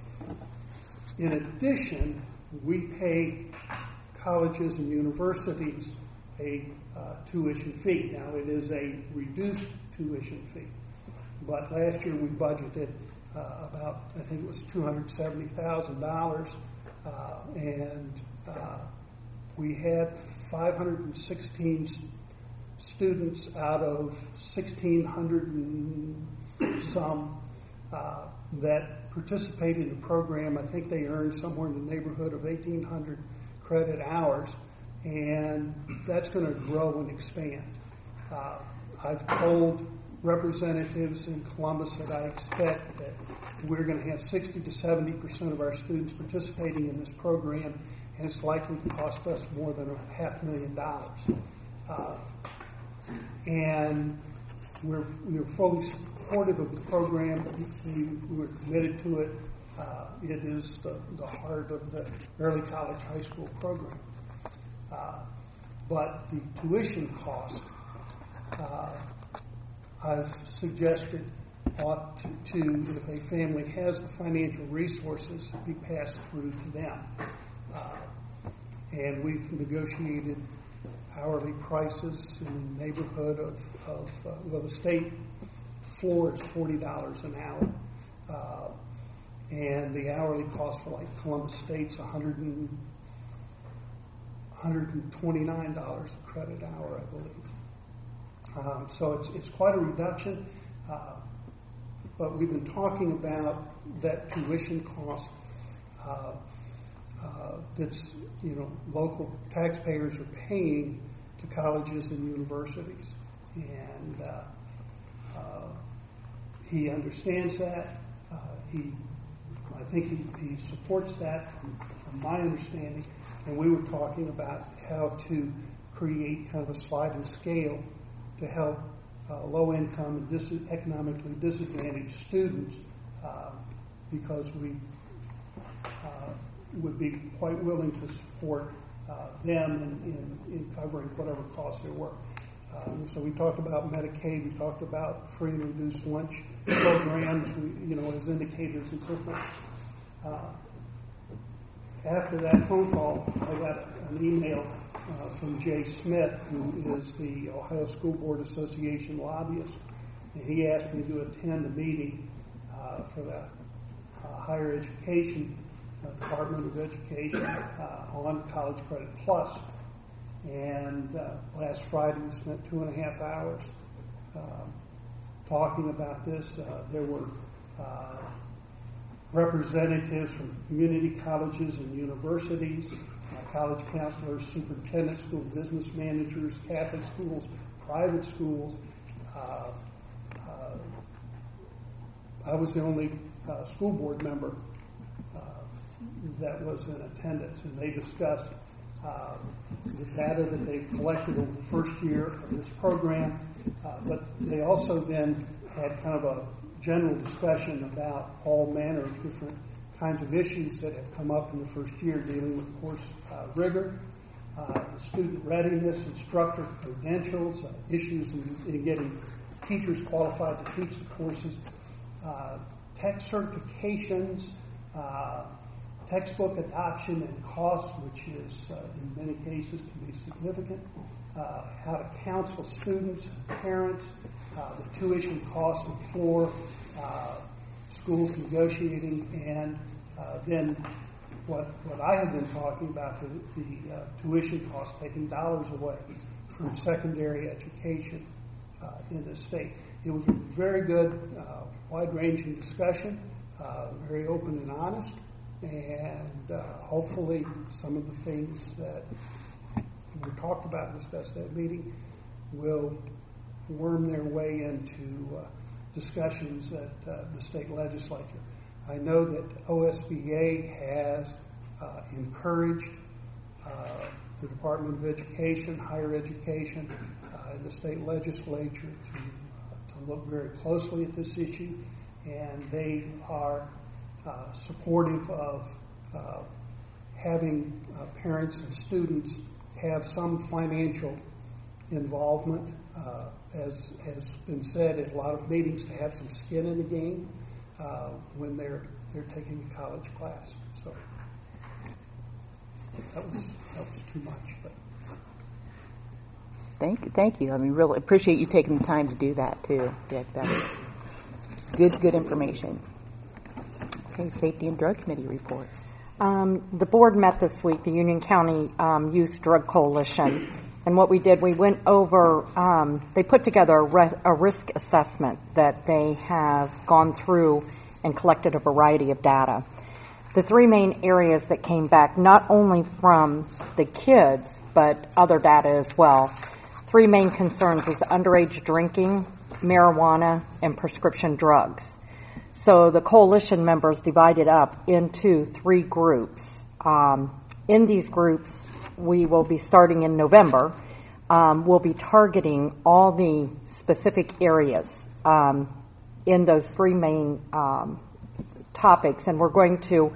In addition, we pay colleges and universities a uh, tuition fee. Now, it is a reduced tuition fee, but last year we budgeted uh, about, I think it was two hundred seventy thousand dollars, uh, and uh, we had five hundred sixteen students out of sixteen hundred and some uh, that participated in the program. I think they earned somewhere in the neighborhood of eighteen hundred credit hours, and that's going to grow and expand. Uh, I've told representatives in Columbus that I expect that we're going to have sixty to seventy percent of our students participating in this program, and it's likely to cost us more than a half million dollars. Uh, and we're, we're fully supportive of the program. We, we're committed to it. Uh, it is the, the heart of the early college high school program. Uh, but the tuition cost, uh, I've suggested ought to, to, if a family has the financial resources, be passed through to them. Uh, and we've negotiated hourly prices in the neighborhood of, of uh, well, the state floor is forty dollars an hour. Uh, and the hourly cost for like Columbus State's one hundred and, one hundred twenty-nine dollars a credit hour, I believe. Um, so it's it's quite a reduction. Uh, but we've been talking about that tuition cost uh, uh, that's, you know, local taxpayers are paying to colleges and universities. And uh, uh, he understands that. Uh, he, I think he, he supports that from, from my understanding. And we were talking about how to create kind of a sliding scale to help uh, low-income and dis- economically disadvantaged students uh, because we uh, would be quite willing to support uh, them in, in, in covering whatever costs there were. Um, so we talked about Medicaid, we talked about free and reduced lunch programs, we, you know, as indicators and so forth. Uh, after that phone call, I got an email uh, from Jay Smith, who is the Ohio School Board Association lobbyist, and he asked me to attend a meeting uh, for the uh, higher education uh, Department of Education uh, on College Credit Plus. And uh, last Friday we spent two and a half hours uh, talking about this. Uh, there were uh, representatives from community colleges and universities, uh, college counselors, superintendents, school business managers, Catholic schools, private schools. Uh, uh, I was the only uh, school board member uh, that was in attendance, and they discussed uh, the data that they've collected over the first year of this program, uh, but they also then had kind of a general discussion about all manner of different kinds of issues that have come up in the first year, dealing with course uh, rigor, uh, student readiness, instructor credentials, uh, issues in, in getting teachers qualified to teach the courses, uh, tech certifications, uh, textbook adoption and cost, which is uh, in many cases can be significant, uh, how to counsel students and parents, uh, the tuition cost and floor, uh, schools negotiating, and uh, then what what I have been talking about, the, the uh, tuition cost, taking dollars away from secondary education uh, in the state. It was a very good, uh, wide-ranging discussion, uh, very open and honest, and uh, hopefully some of the things that we talked about and discussed at that meeting will worm their way into uh, discussions at uh, the state legislature. I know that O S B A has uh, encouraged uh, uh, the Department of Education, Higher Education, uh, and the state legislature to, uh, to look very closely at this issue, and they are uh, supportive of uh, having uh, parents and students have some financial involvement, uh, as has been said at a lot of meetings, to have some skin in the game uh, when they're they're taking a college class. So that was that was too much, but Thank you, thank you. I mean, really appreciate you taking the time to do that too, Dick. That's good, good information. Okay, Safety and Drug Committee report. Um, the board met this week, the Union County um, Youth Drug Coalition, and what we did, we went over, um, they put together a, re- a risk assessment that they have gone through and collected a variety of data. The three main areas that came back, not only from the kids, but other data as well, three main concerns is underage drinking, marijuana, and prescription drugs. So the coalition members divided up into three groups. Um, in these groups, we will be starting in November. Um, we'll be targeting all the specific areas um, in those three main um, topics, and we're going to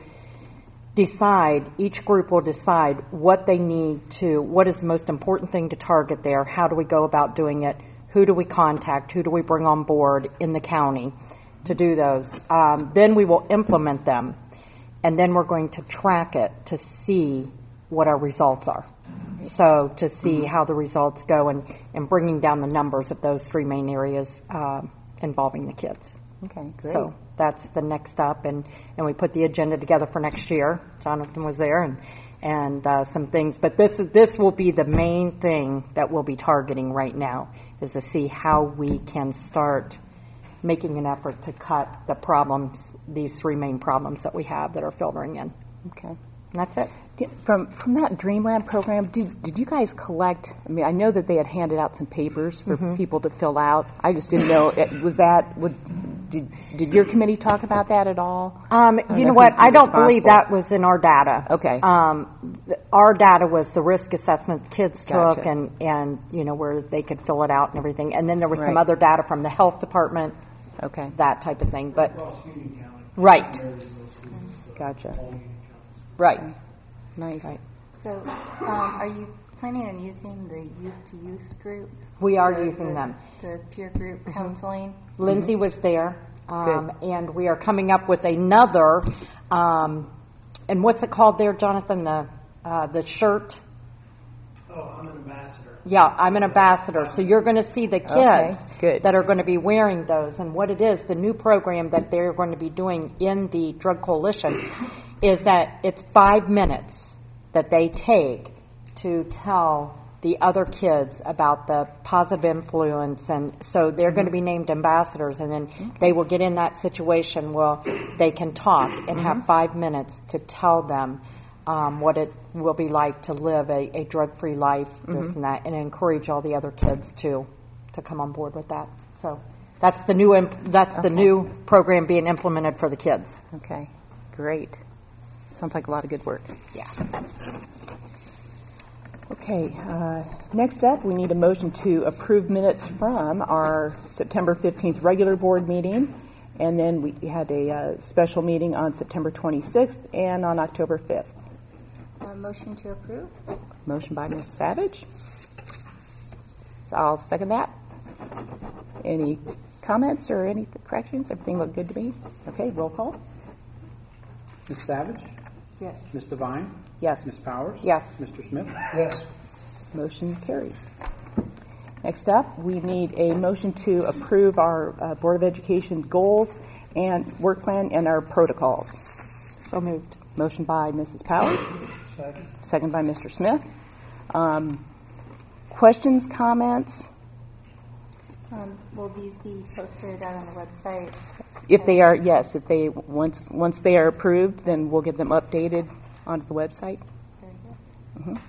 decide, each group will decide what they need to, what is the most important thing to target there, how do we go about doing it, who do we contact, who do we bring on board in the county to do those. Um, then we will implement them, and then we're going to track it to see what our results are. So to see how the results go and, and bringing down the numbers of those three main areas uh, involving the kids. Okay, great. So that's the next step, and, and we put the agenda together for next year. Jonathan was there, and and uh, some things. But this this will be the main thing that we'll be targeting right now, is to see how we can start making an effort to cut the problems, these three main problems that we have that are filtering in. Okay. And that's it. From from that Dreamland program, did did you guys collect? I mean, I know that they had handed out some papers for Mhm. people to fill out. I just didn't know. It, was that would did did your committee talk about that at all? Um, I don't you know know what? who's I don't believe responsible. that was in our data. Okay. Um, th- our data was the risk assessment kids took, Gotcha. and and you know where they could fill it out and everything. And then there was some Right. other data from the health department. Okay. That type of thing, but across Union County. right. Gotcha. All Union Right. Nice. Right. So, um, are you planning on using the youth-to-youth group? We are The- using the- them. The peer group counseling? Lindsay was there, um, and we are coming up with another. Um, and what's it called there, Jonathan? The uh, the shirt. Oh, I'm an ambassador. Yeah, I'm an ambassador. So you're going to see the Okay, kids good. that are going to be wearing those. And what it is, the new program that they're going to be doing in the Drug Coalition is that it's five minutes that they take to tell the other kids about the positive influence. And so they're going to be named ambassadors, and then they will get in that situation where they can talk and have five minutes to tell them Um, what it will be like to live a, a drug-free life, this Mhm. and that, and encourage all the other kids to to come on board with that. So that's the new imp- that's the Okay. new program being implemented for the kids. Okay. Great. Sounds like a lot of good work. Yeah. Okay. Uh, next up, we need a motion to approve minutes from our September fifteenth regular board meeting, and then we had a uh, special meeting on September twenty-sixth and on October fifth. Uh, motion to approve? Motion by Miz Savage. S- I'll second that. Any comments or any corrections? Everything looked good to me. Okay, roll call. Miz Savage? Yes. Miz Devine? Yes. Miz Powers? Yes. Mister Smith? Yes. Motion carries. Next up, we need a motion to approve our uh, Board of Education goals and work plan and our protocols. So moved. Motion by Missus Powers. Second. Second by Mister Smith. Um, questions, comments? Um, will these be posted out on the website? If they are, yes. If they once once they are approved, then we'll get them updated onto the website. Very good. Mm-hmm.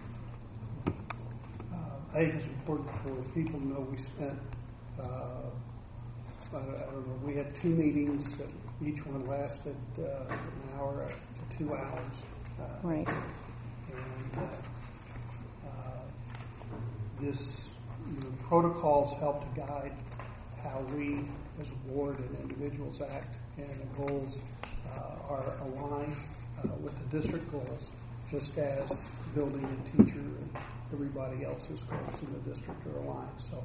Uh, I think it's important for people to know we spent, uh, I don't I don't know, we had two meetings, that each one lasted uh, an hour to two hours. Uh, Right. And uh, this, you know, protocols help to guide how we as a board and individuals act, and the goals uh, are aligned uh, with the district goals, just as building and teacher and everybody else's goals in the district are aligned. So,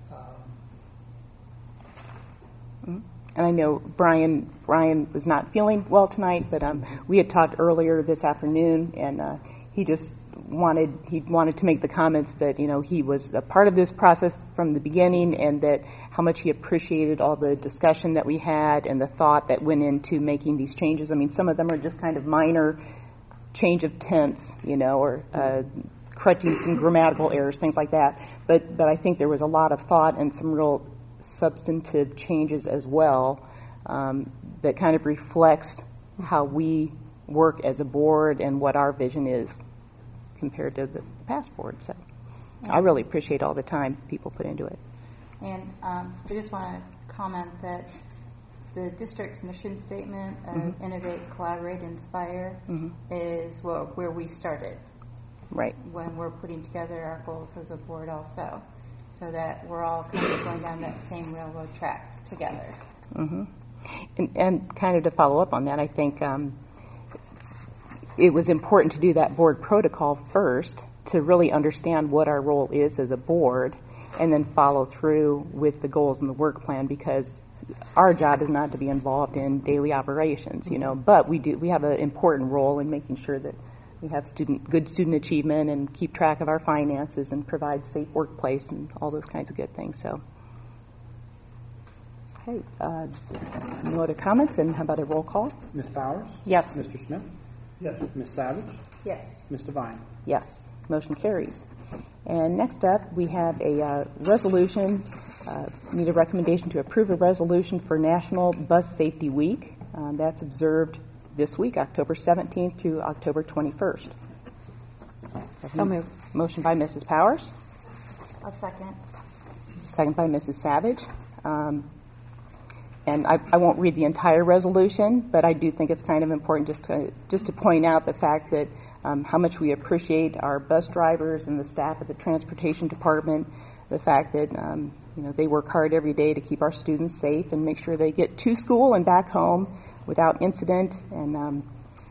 um, and I know Brian Brian was not feeling well tonight, but um, we had talked earlier this afternoon, and uh, he just wanted he wanted to make the comments that, you know, he was a part of this process from the beginning, and that how much he appreciated all the discussion that we had and the thought that went into making these changes. I mean, some of them are just kind of minor change of tense, you know, or uh, correcting some grammatical errors, things like that. But but I think there was a lot of thought and some real substantive changes as well, um, that kind of reflects how we work as a board and what our vision is compared to the past board. So yeah. I really appreciate all the time people put into it. And um, I just want to comment that the district's mission statement of Mm-hmm. Innovate, Collaborate, Inspire Mm-hmm. is where, where we started. Right. When we're putting together our goals as a board also, so that we're all kind of going down that same railroad track together. Mm-hmm. And, and kind of to follow up on that, I think um, it was important to do that board protocol first to really understand what our role is as a board, and then follow through with the goals and the work plan, because our job is not to be involved in daily operations, you know, but we do we have an important role in making sure that we have student good student achievement and keep track of our finances and provide safe workplace and all those kinds of good things. So, okay, uh, no other comments, and how about a roll call? Miz Powers? Yes. Mister Smith? Yes. Miz Savage? Yes. Miz Devine? Yes. Motion carries. And next up, we have a uh, resolution. Uh, need a recommendation to approve a resolution for National Bus Safety Week. Um, that's observed this week, October seventeenth to October twenty-first. So moved. Motion by Missus Powers. A second. Second by Missus Savage. Um, and I, I won't read the entire resolution, but I do think it's kind of important just to just to point out the fact that um, how much we appreciate our bus drivers and the staff at the transportation department. The fact that um, you know they work hard every day to keep our students safe and make sure they get to school and back home without incident. And um,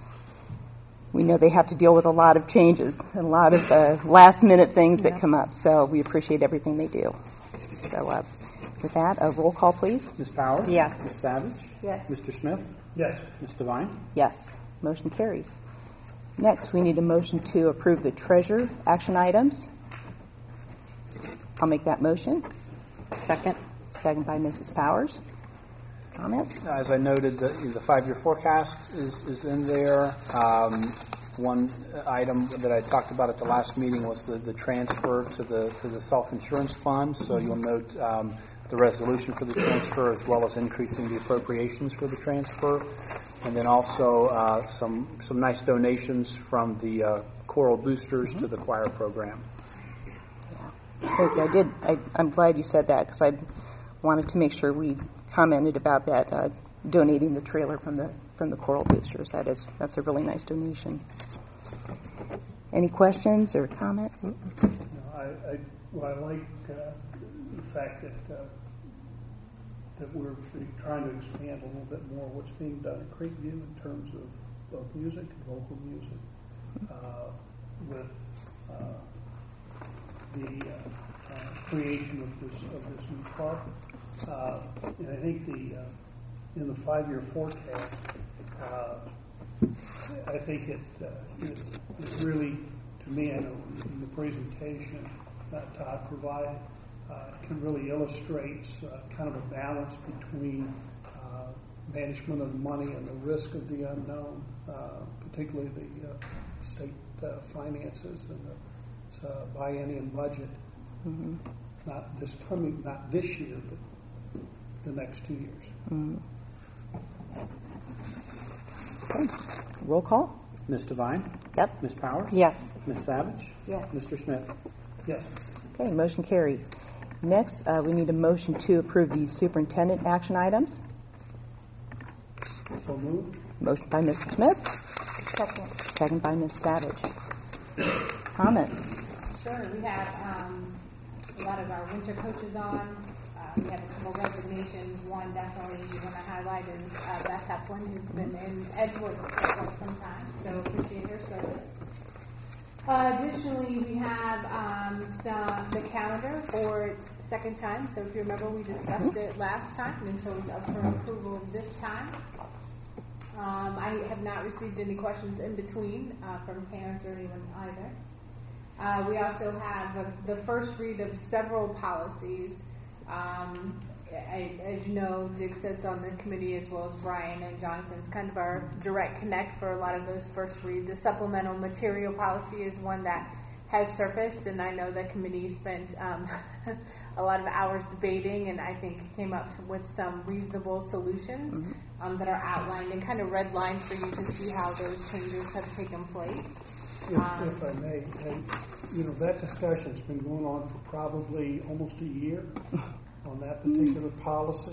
we know they have to deal with a lot of changes and a lot of uh, last-minute things Yeah. that come up. So we appreciate everything they do. So uh, with that, a roll call, please. Miz Powers? Yes. Miz Savage? Yes. Mister Smith? Yes. Miz Devine? Yes. Motion carries. Next, we need a motion to approve the treasurer action items. I'll make that motion. Second. Second by Missus Powers. Comments? As I noted, the, the five-year forecast is, is in there. Um, one item that I talked about at the last meeting was the, the transfer to the to the self-insurance fund. So you'll note um, the resolution for the transfer, as well as increasing the appropriations for the transfer, and then also uh, some some nice donations from the uh, choral boosters mm-hmm. to the choir program. Yeah. I did. I, I'm glad you said that, because I wanted to make sure we commented about that, uh, donating the trailer from the from the choral boosters. That is that's a really nice donation. Any questions or comments? You know, I, I, well, I like uh, the fact that uh, that we're trying to expand a little bit more what's being done at Creekview in terms of both music and vocal music, uh, with uh, the uh, uh, creation of this of this new park. Uh, and I think the uh, in the five-year forecast, uh, I think it, uh, it, it really, to me, I know in the presentation that Todd provided, uh, can really illustrate uh, kind of a balance between uh, management of the money and the risk of the unknown, uh, particularly the uh, state uh, finances and the uh, biennium budget. Mm-hmm. Not this coming, not this year, but the next two years. Mm-hmm. Okay. Roll call. Miz Devine? Yep. Miz Powers? Yes. Miz Savage? Yes. Mister Smith? Yes. Okay, motion carries. Next, uh, we need a motion to approve the superintendent action items. So moved. Motion by Mister Smith. Second. Second by Miz Savage. Comments? Sure. We have um, a lot of our winter coaches on. Uh, we have a couple resignations. One definitely we want to highlight is uh, Beth Heflin, who's been in Edgewood for quite some time, so appreciate her service. Uh, additionally, we have um, some, the calendar for its second time. So if you remember, we discussed it last time, and so it's up for approval this time. Um, I have not received any questions in between uh, from parents or anyone either. Uh, we also have uh, the first read of several policies. Um, I, as you know, Dick sits on the committee as well as Brian and Jonathan's kind of our direct connect for a lot of those first read. The supplemental material policy is one that has surfaced, and I know the committee spent um, a lot of hours debating, and I think came up with some reasonable solutions mm-hmm. um, that are outlined and kind of redlined for you to see how those changes have taken place. If, um, if I may, and, you know, that discussion's been going on for probably almost a year on that particular policy,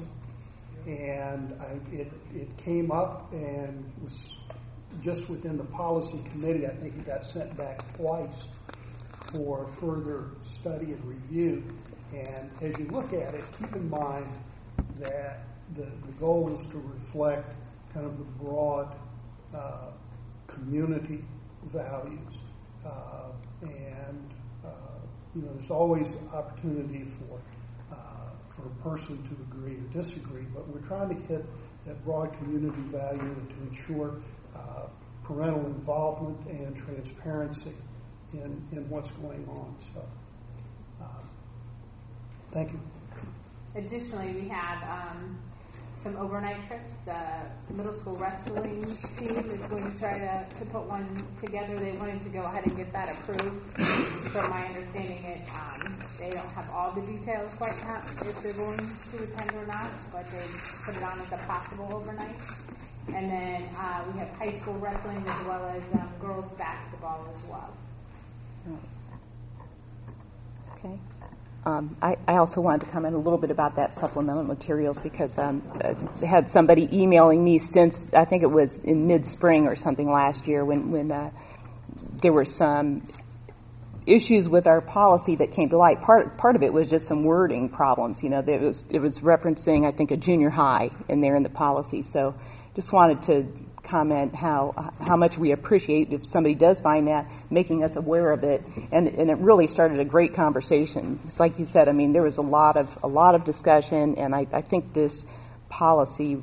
and I, it it came up and was just within the policy committee. I think it got sent back twice for further study and review. And as you look at it, keep in mind that the, the goal is to reflect kind of the broad uh, community values, uh, and uh, you know, there's always opportunity for uh, for a person to agree or disagree, but we're trying to hit that broad community value and to ensure uh, parental involvement and transparency in in what's going on. So, uh, thank you. Additionally, we have um, some overnight trips. The middle school wrestling team is going to try to, to put one together. They wanted to go ahead and get that approved. From my understanding, it um, they don't have all the details quite yet if they're going to attend or not, but they put it on as a possible overnight. And then uh, we have high school wrestling as well as um, girls basketball as well. Okay. Um, I, I also wanted to comment a little bit about that supplemental materials because um, I had somebody emailing me since, I think it was in mid-spring or something last year when, when uh, there were some issues with our policy that came to light. Part part of it was just some wording problems. You know, there was, it was referencing, I think, a junior high in there in the policy. So just wanted to comment how how much we appreciate if somebody does find that, making us aware of it, and and it really started a great conversation. It's like you said, I mean, there was a lot of a lot of discussion, and I, I think this policy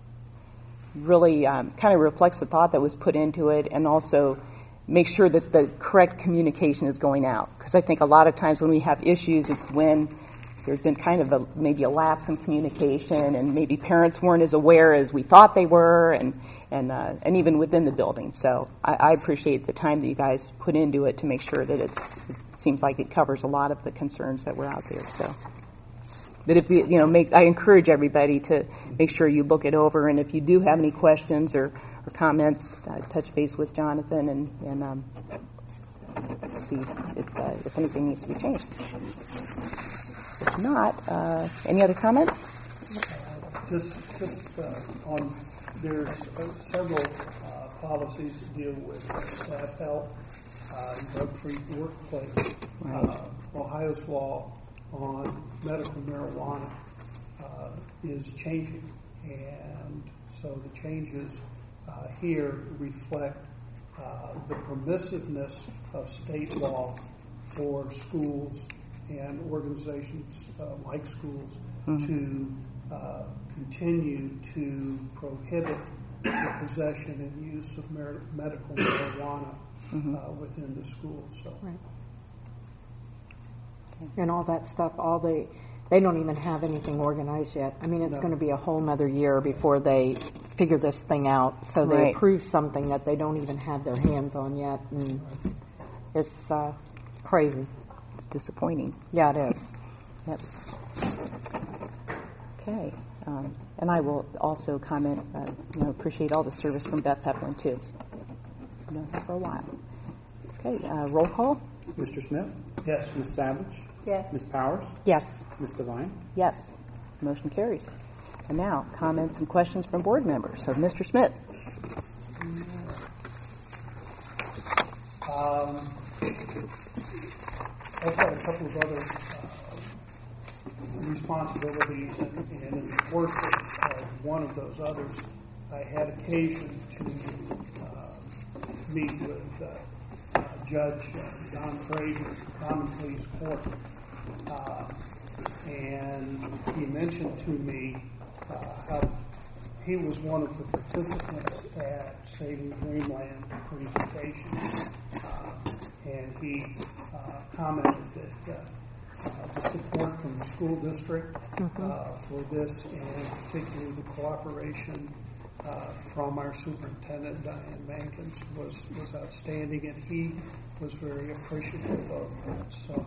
really um, kind of reflects the thought that was put into it, and also make sure that the correct communication is going out. Because I think a lot of times when we have issues, it's when there's been kind of a, maybe a lapse in communication, and maybe parents weren't as aware as we thought they were, and and uh, and even within the building. So I, I appreciate the time that you guys put into it to make sure that it's, it seems like it covers a lot of the concerns that were out there. So, but if you, you know, make I encourage everybody to make sure you look it over, and if you do have any questions or, or comments, uh, touch base with Jonathan and and um, see if uh, if anything needs to be changed. If not, uh, any other comments? Just, just uh, on, there's uh, several uh, policies that deal with uh, staff health, uh, drug-free workplace. Right. Uh, Ohio's law on medical marijuana uh, is changing, and so the changes uh, here reflect uh, the permissiveness of state law for schools and organizations uh, like schools mm-hmm. to uh, continue to prohibit the possession and use of mer- medical marijuana mm-hmm. uh, within the schools. So. Right. And all that stuff, all they, they don't even have anything organized yet. I mean, it's no. going to be a whole nother year before they figure this thing out. So they right. approve something that they don't even have their hands on yet. And right. it's uh, crazy. It's disappointing. Yeah, it is. Yep. Okay. Um, and I will also comment, uh, you know, appreciate all the service from Beth Heflin, too. I've known her for a while. Okay, uh, roll call. Mister Smith? Yes. Miz Savage? Yes. Miz Powers? Yes. Miz Devine? Yes. Motion carries. And now, comments and questions from board members. So, Mister Smith. Um, I've got a couple of other uh, responsibilities and, and in the course of, of one of those others, I had occasion to uh, meet with uh, uh, Judge uh, Don Frazier, Common Pleas Court, uh, and he mentioned to me uh, how he was one of the participants at Saving Dreamland presentation, uh, and he uh, commented that uh, uh, the support from the school district uh, for this, and particularly the cooperation uh, from our superintendent, Diane Mankins, was, was outstanding, and he was very appreciative of that. So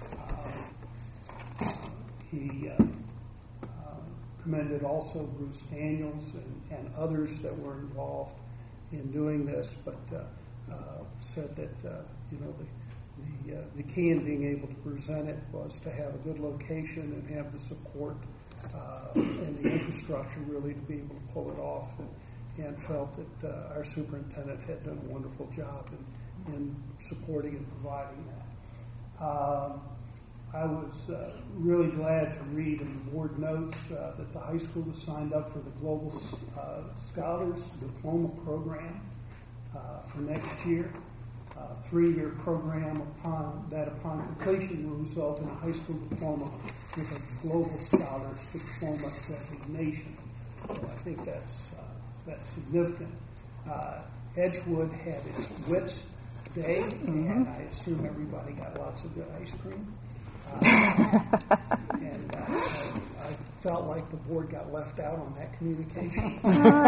uh, he uh, uh, commended also Bruce Daniels and, and others that were involved in doing this, but uh, uh, said that uh, you know the the, uh, the key in being able to present it was to have a good location and have the support uh, and the infrastructure really to be able to pull it off, and, and felt that uh, our superintendent had done a wonderful job in, in supporting and providing that. Um, I was uh, really glad to read in the board notes uh, that the high school has signed up for the Global uh, Scholars Diploma Program uh, for next year. Uh, three-year program upon that upon completion will result in a high school diploma with a Global Scholars Diploma designation. So I think that's uh, that's significant. Uh, Edgewood had its WITS Day, mm-hmm. and I assume everybody got lots of good ice cream. Uh, and uh, I, I felt like the board got left out on that communication.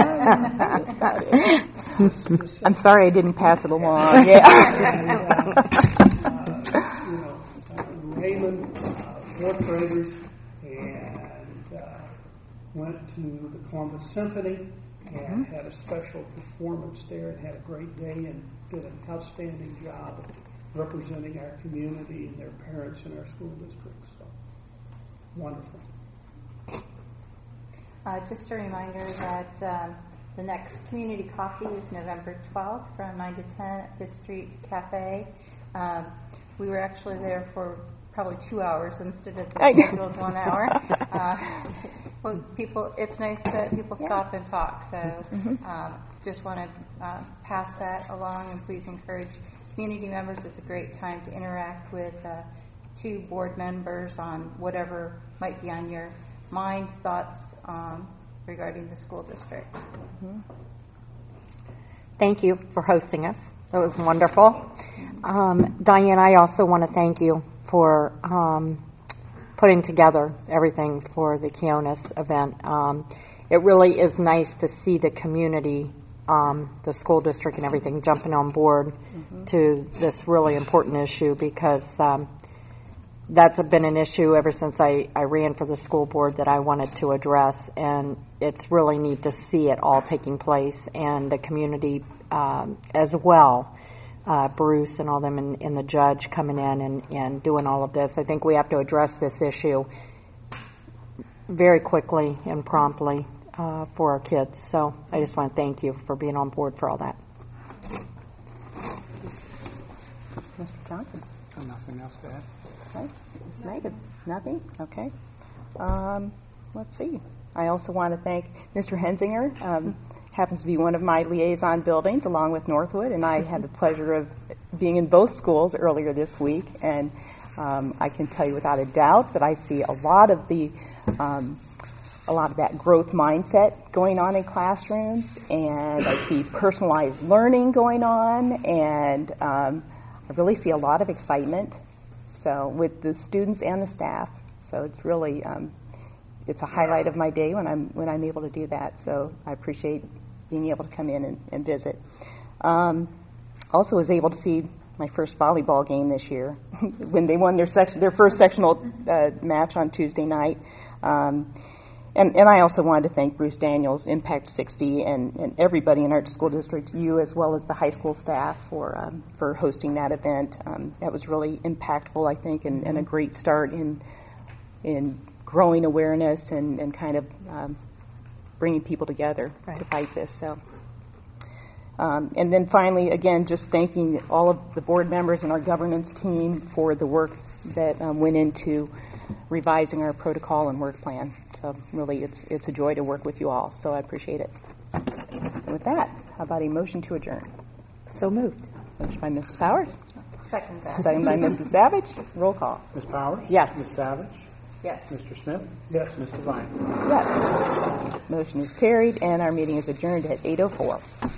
just, just I'm sorry I didn't pass it along. Yeah. And, uh, uh, you know, uh, Raymond, uh, fourth graders, and uh, went to the Columbus Symphony and had a special performance there and had a great day and did an outstanding job of representing our community and their parents in our school district. So, wonderful. Uh, just a reminder that um, the next community coffee is November twelfth from nine to ten at Fifth Street Cafe. Um, we were actually there for probably two hours instead of the scheduled one hour. Uh, well, people, it's nice that people stop and talk. So, mm-hmm. um, just want to uh, pass that along, and please encourage community members. It's a great time to interact with uh, two board members on whatever might be on your mind, thoughts um, regarding the school district. Mm-hmm. Thank you for hosting us. That was wonderful. Um, Diane, I also want to thank you for um, putting together everything for the Keonis event. Um, it really is nice to see the community, um, the school district and everything jumping on board mm-hmm. to this really important issue, because um, that's been an issue ever since I, I ran for the school board that I wanted to address, and it's really neat to see it all taking place, and the community um, as well, uh, Bruce and all them, and, and the judge coming in and, and doing all of this. I think we have to address this issue very quickly and promptly uh, for our kids. So I just want to thank you for being on board for all that. Mister Johnson. Nothing else to add. Okay. Miz Megan, nothing? Okay. Um, let's see. I also want to thank Mister Hensinger. Um, happens to be one of my liaison buildings along with Northwood, and I had the pleasure of being in both schools earlier this week, and um, I can tell you without a doubt that I see a lot of the um, a lot of that growth mindset going on in classrooms, and I see personalized learning going on, and um, I really see a lot of excitement. So with the students and the staff, so it's really um, it's a highlight of my day when I'm when I'm able to do that. So I appreciate being able to come in and, and visit. Um, also was able to see my first volleyball game this year when they won their section their first sectional uh, match on Tuesday night. Um, and, and I also wanted to thank Bruce Daniels, Impact sixty, and, and everybody in our school district, you as well as the high school staff for um, for hosting that event. Um, that was really impactful, I think, and, and a great start in in growing awareness and, and kind of um, bringing people together right. to fight this. So, um, and then finally, again, just thanking all of the board members and our governance team for the work that um, went into revising our protocol and work plan. So really, it's it's a joy to work with you all. So I appreciate it. And with that, how about a motion to adjourn? So moved. Motion by Missus Powers. Second that. Second by Missus Savage. Roll call. Miz Powers? Yes. Miz Savage? Yes. Mister Smith? Yes. Mister Vine? Yes. Motion is carried, and our meeting is adjourned at eight oh four.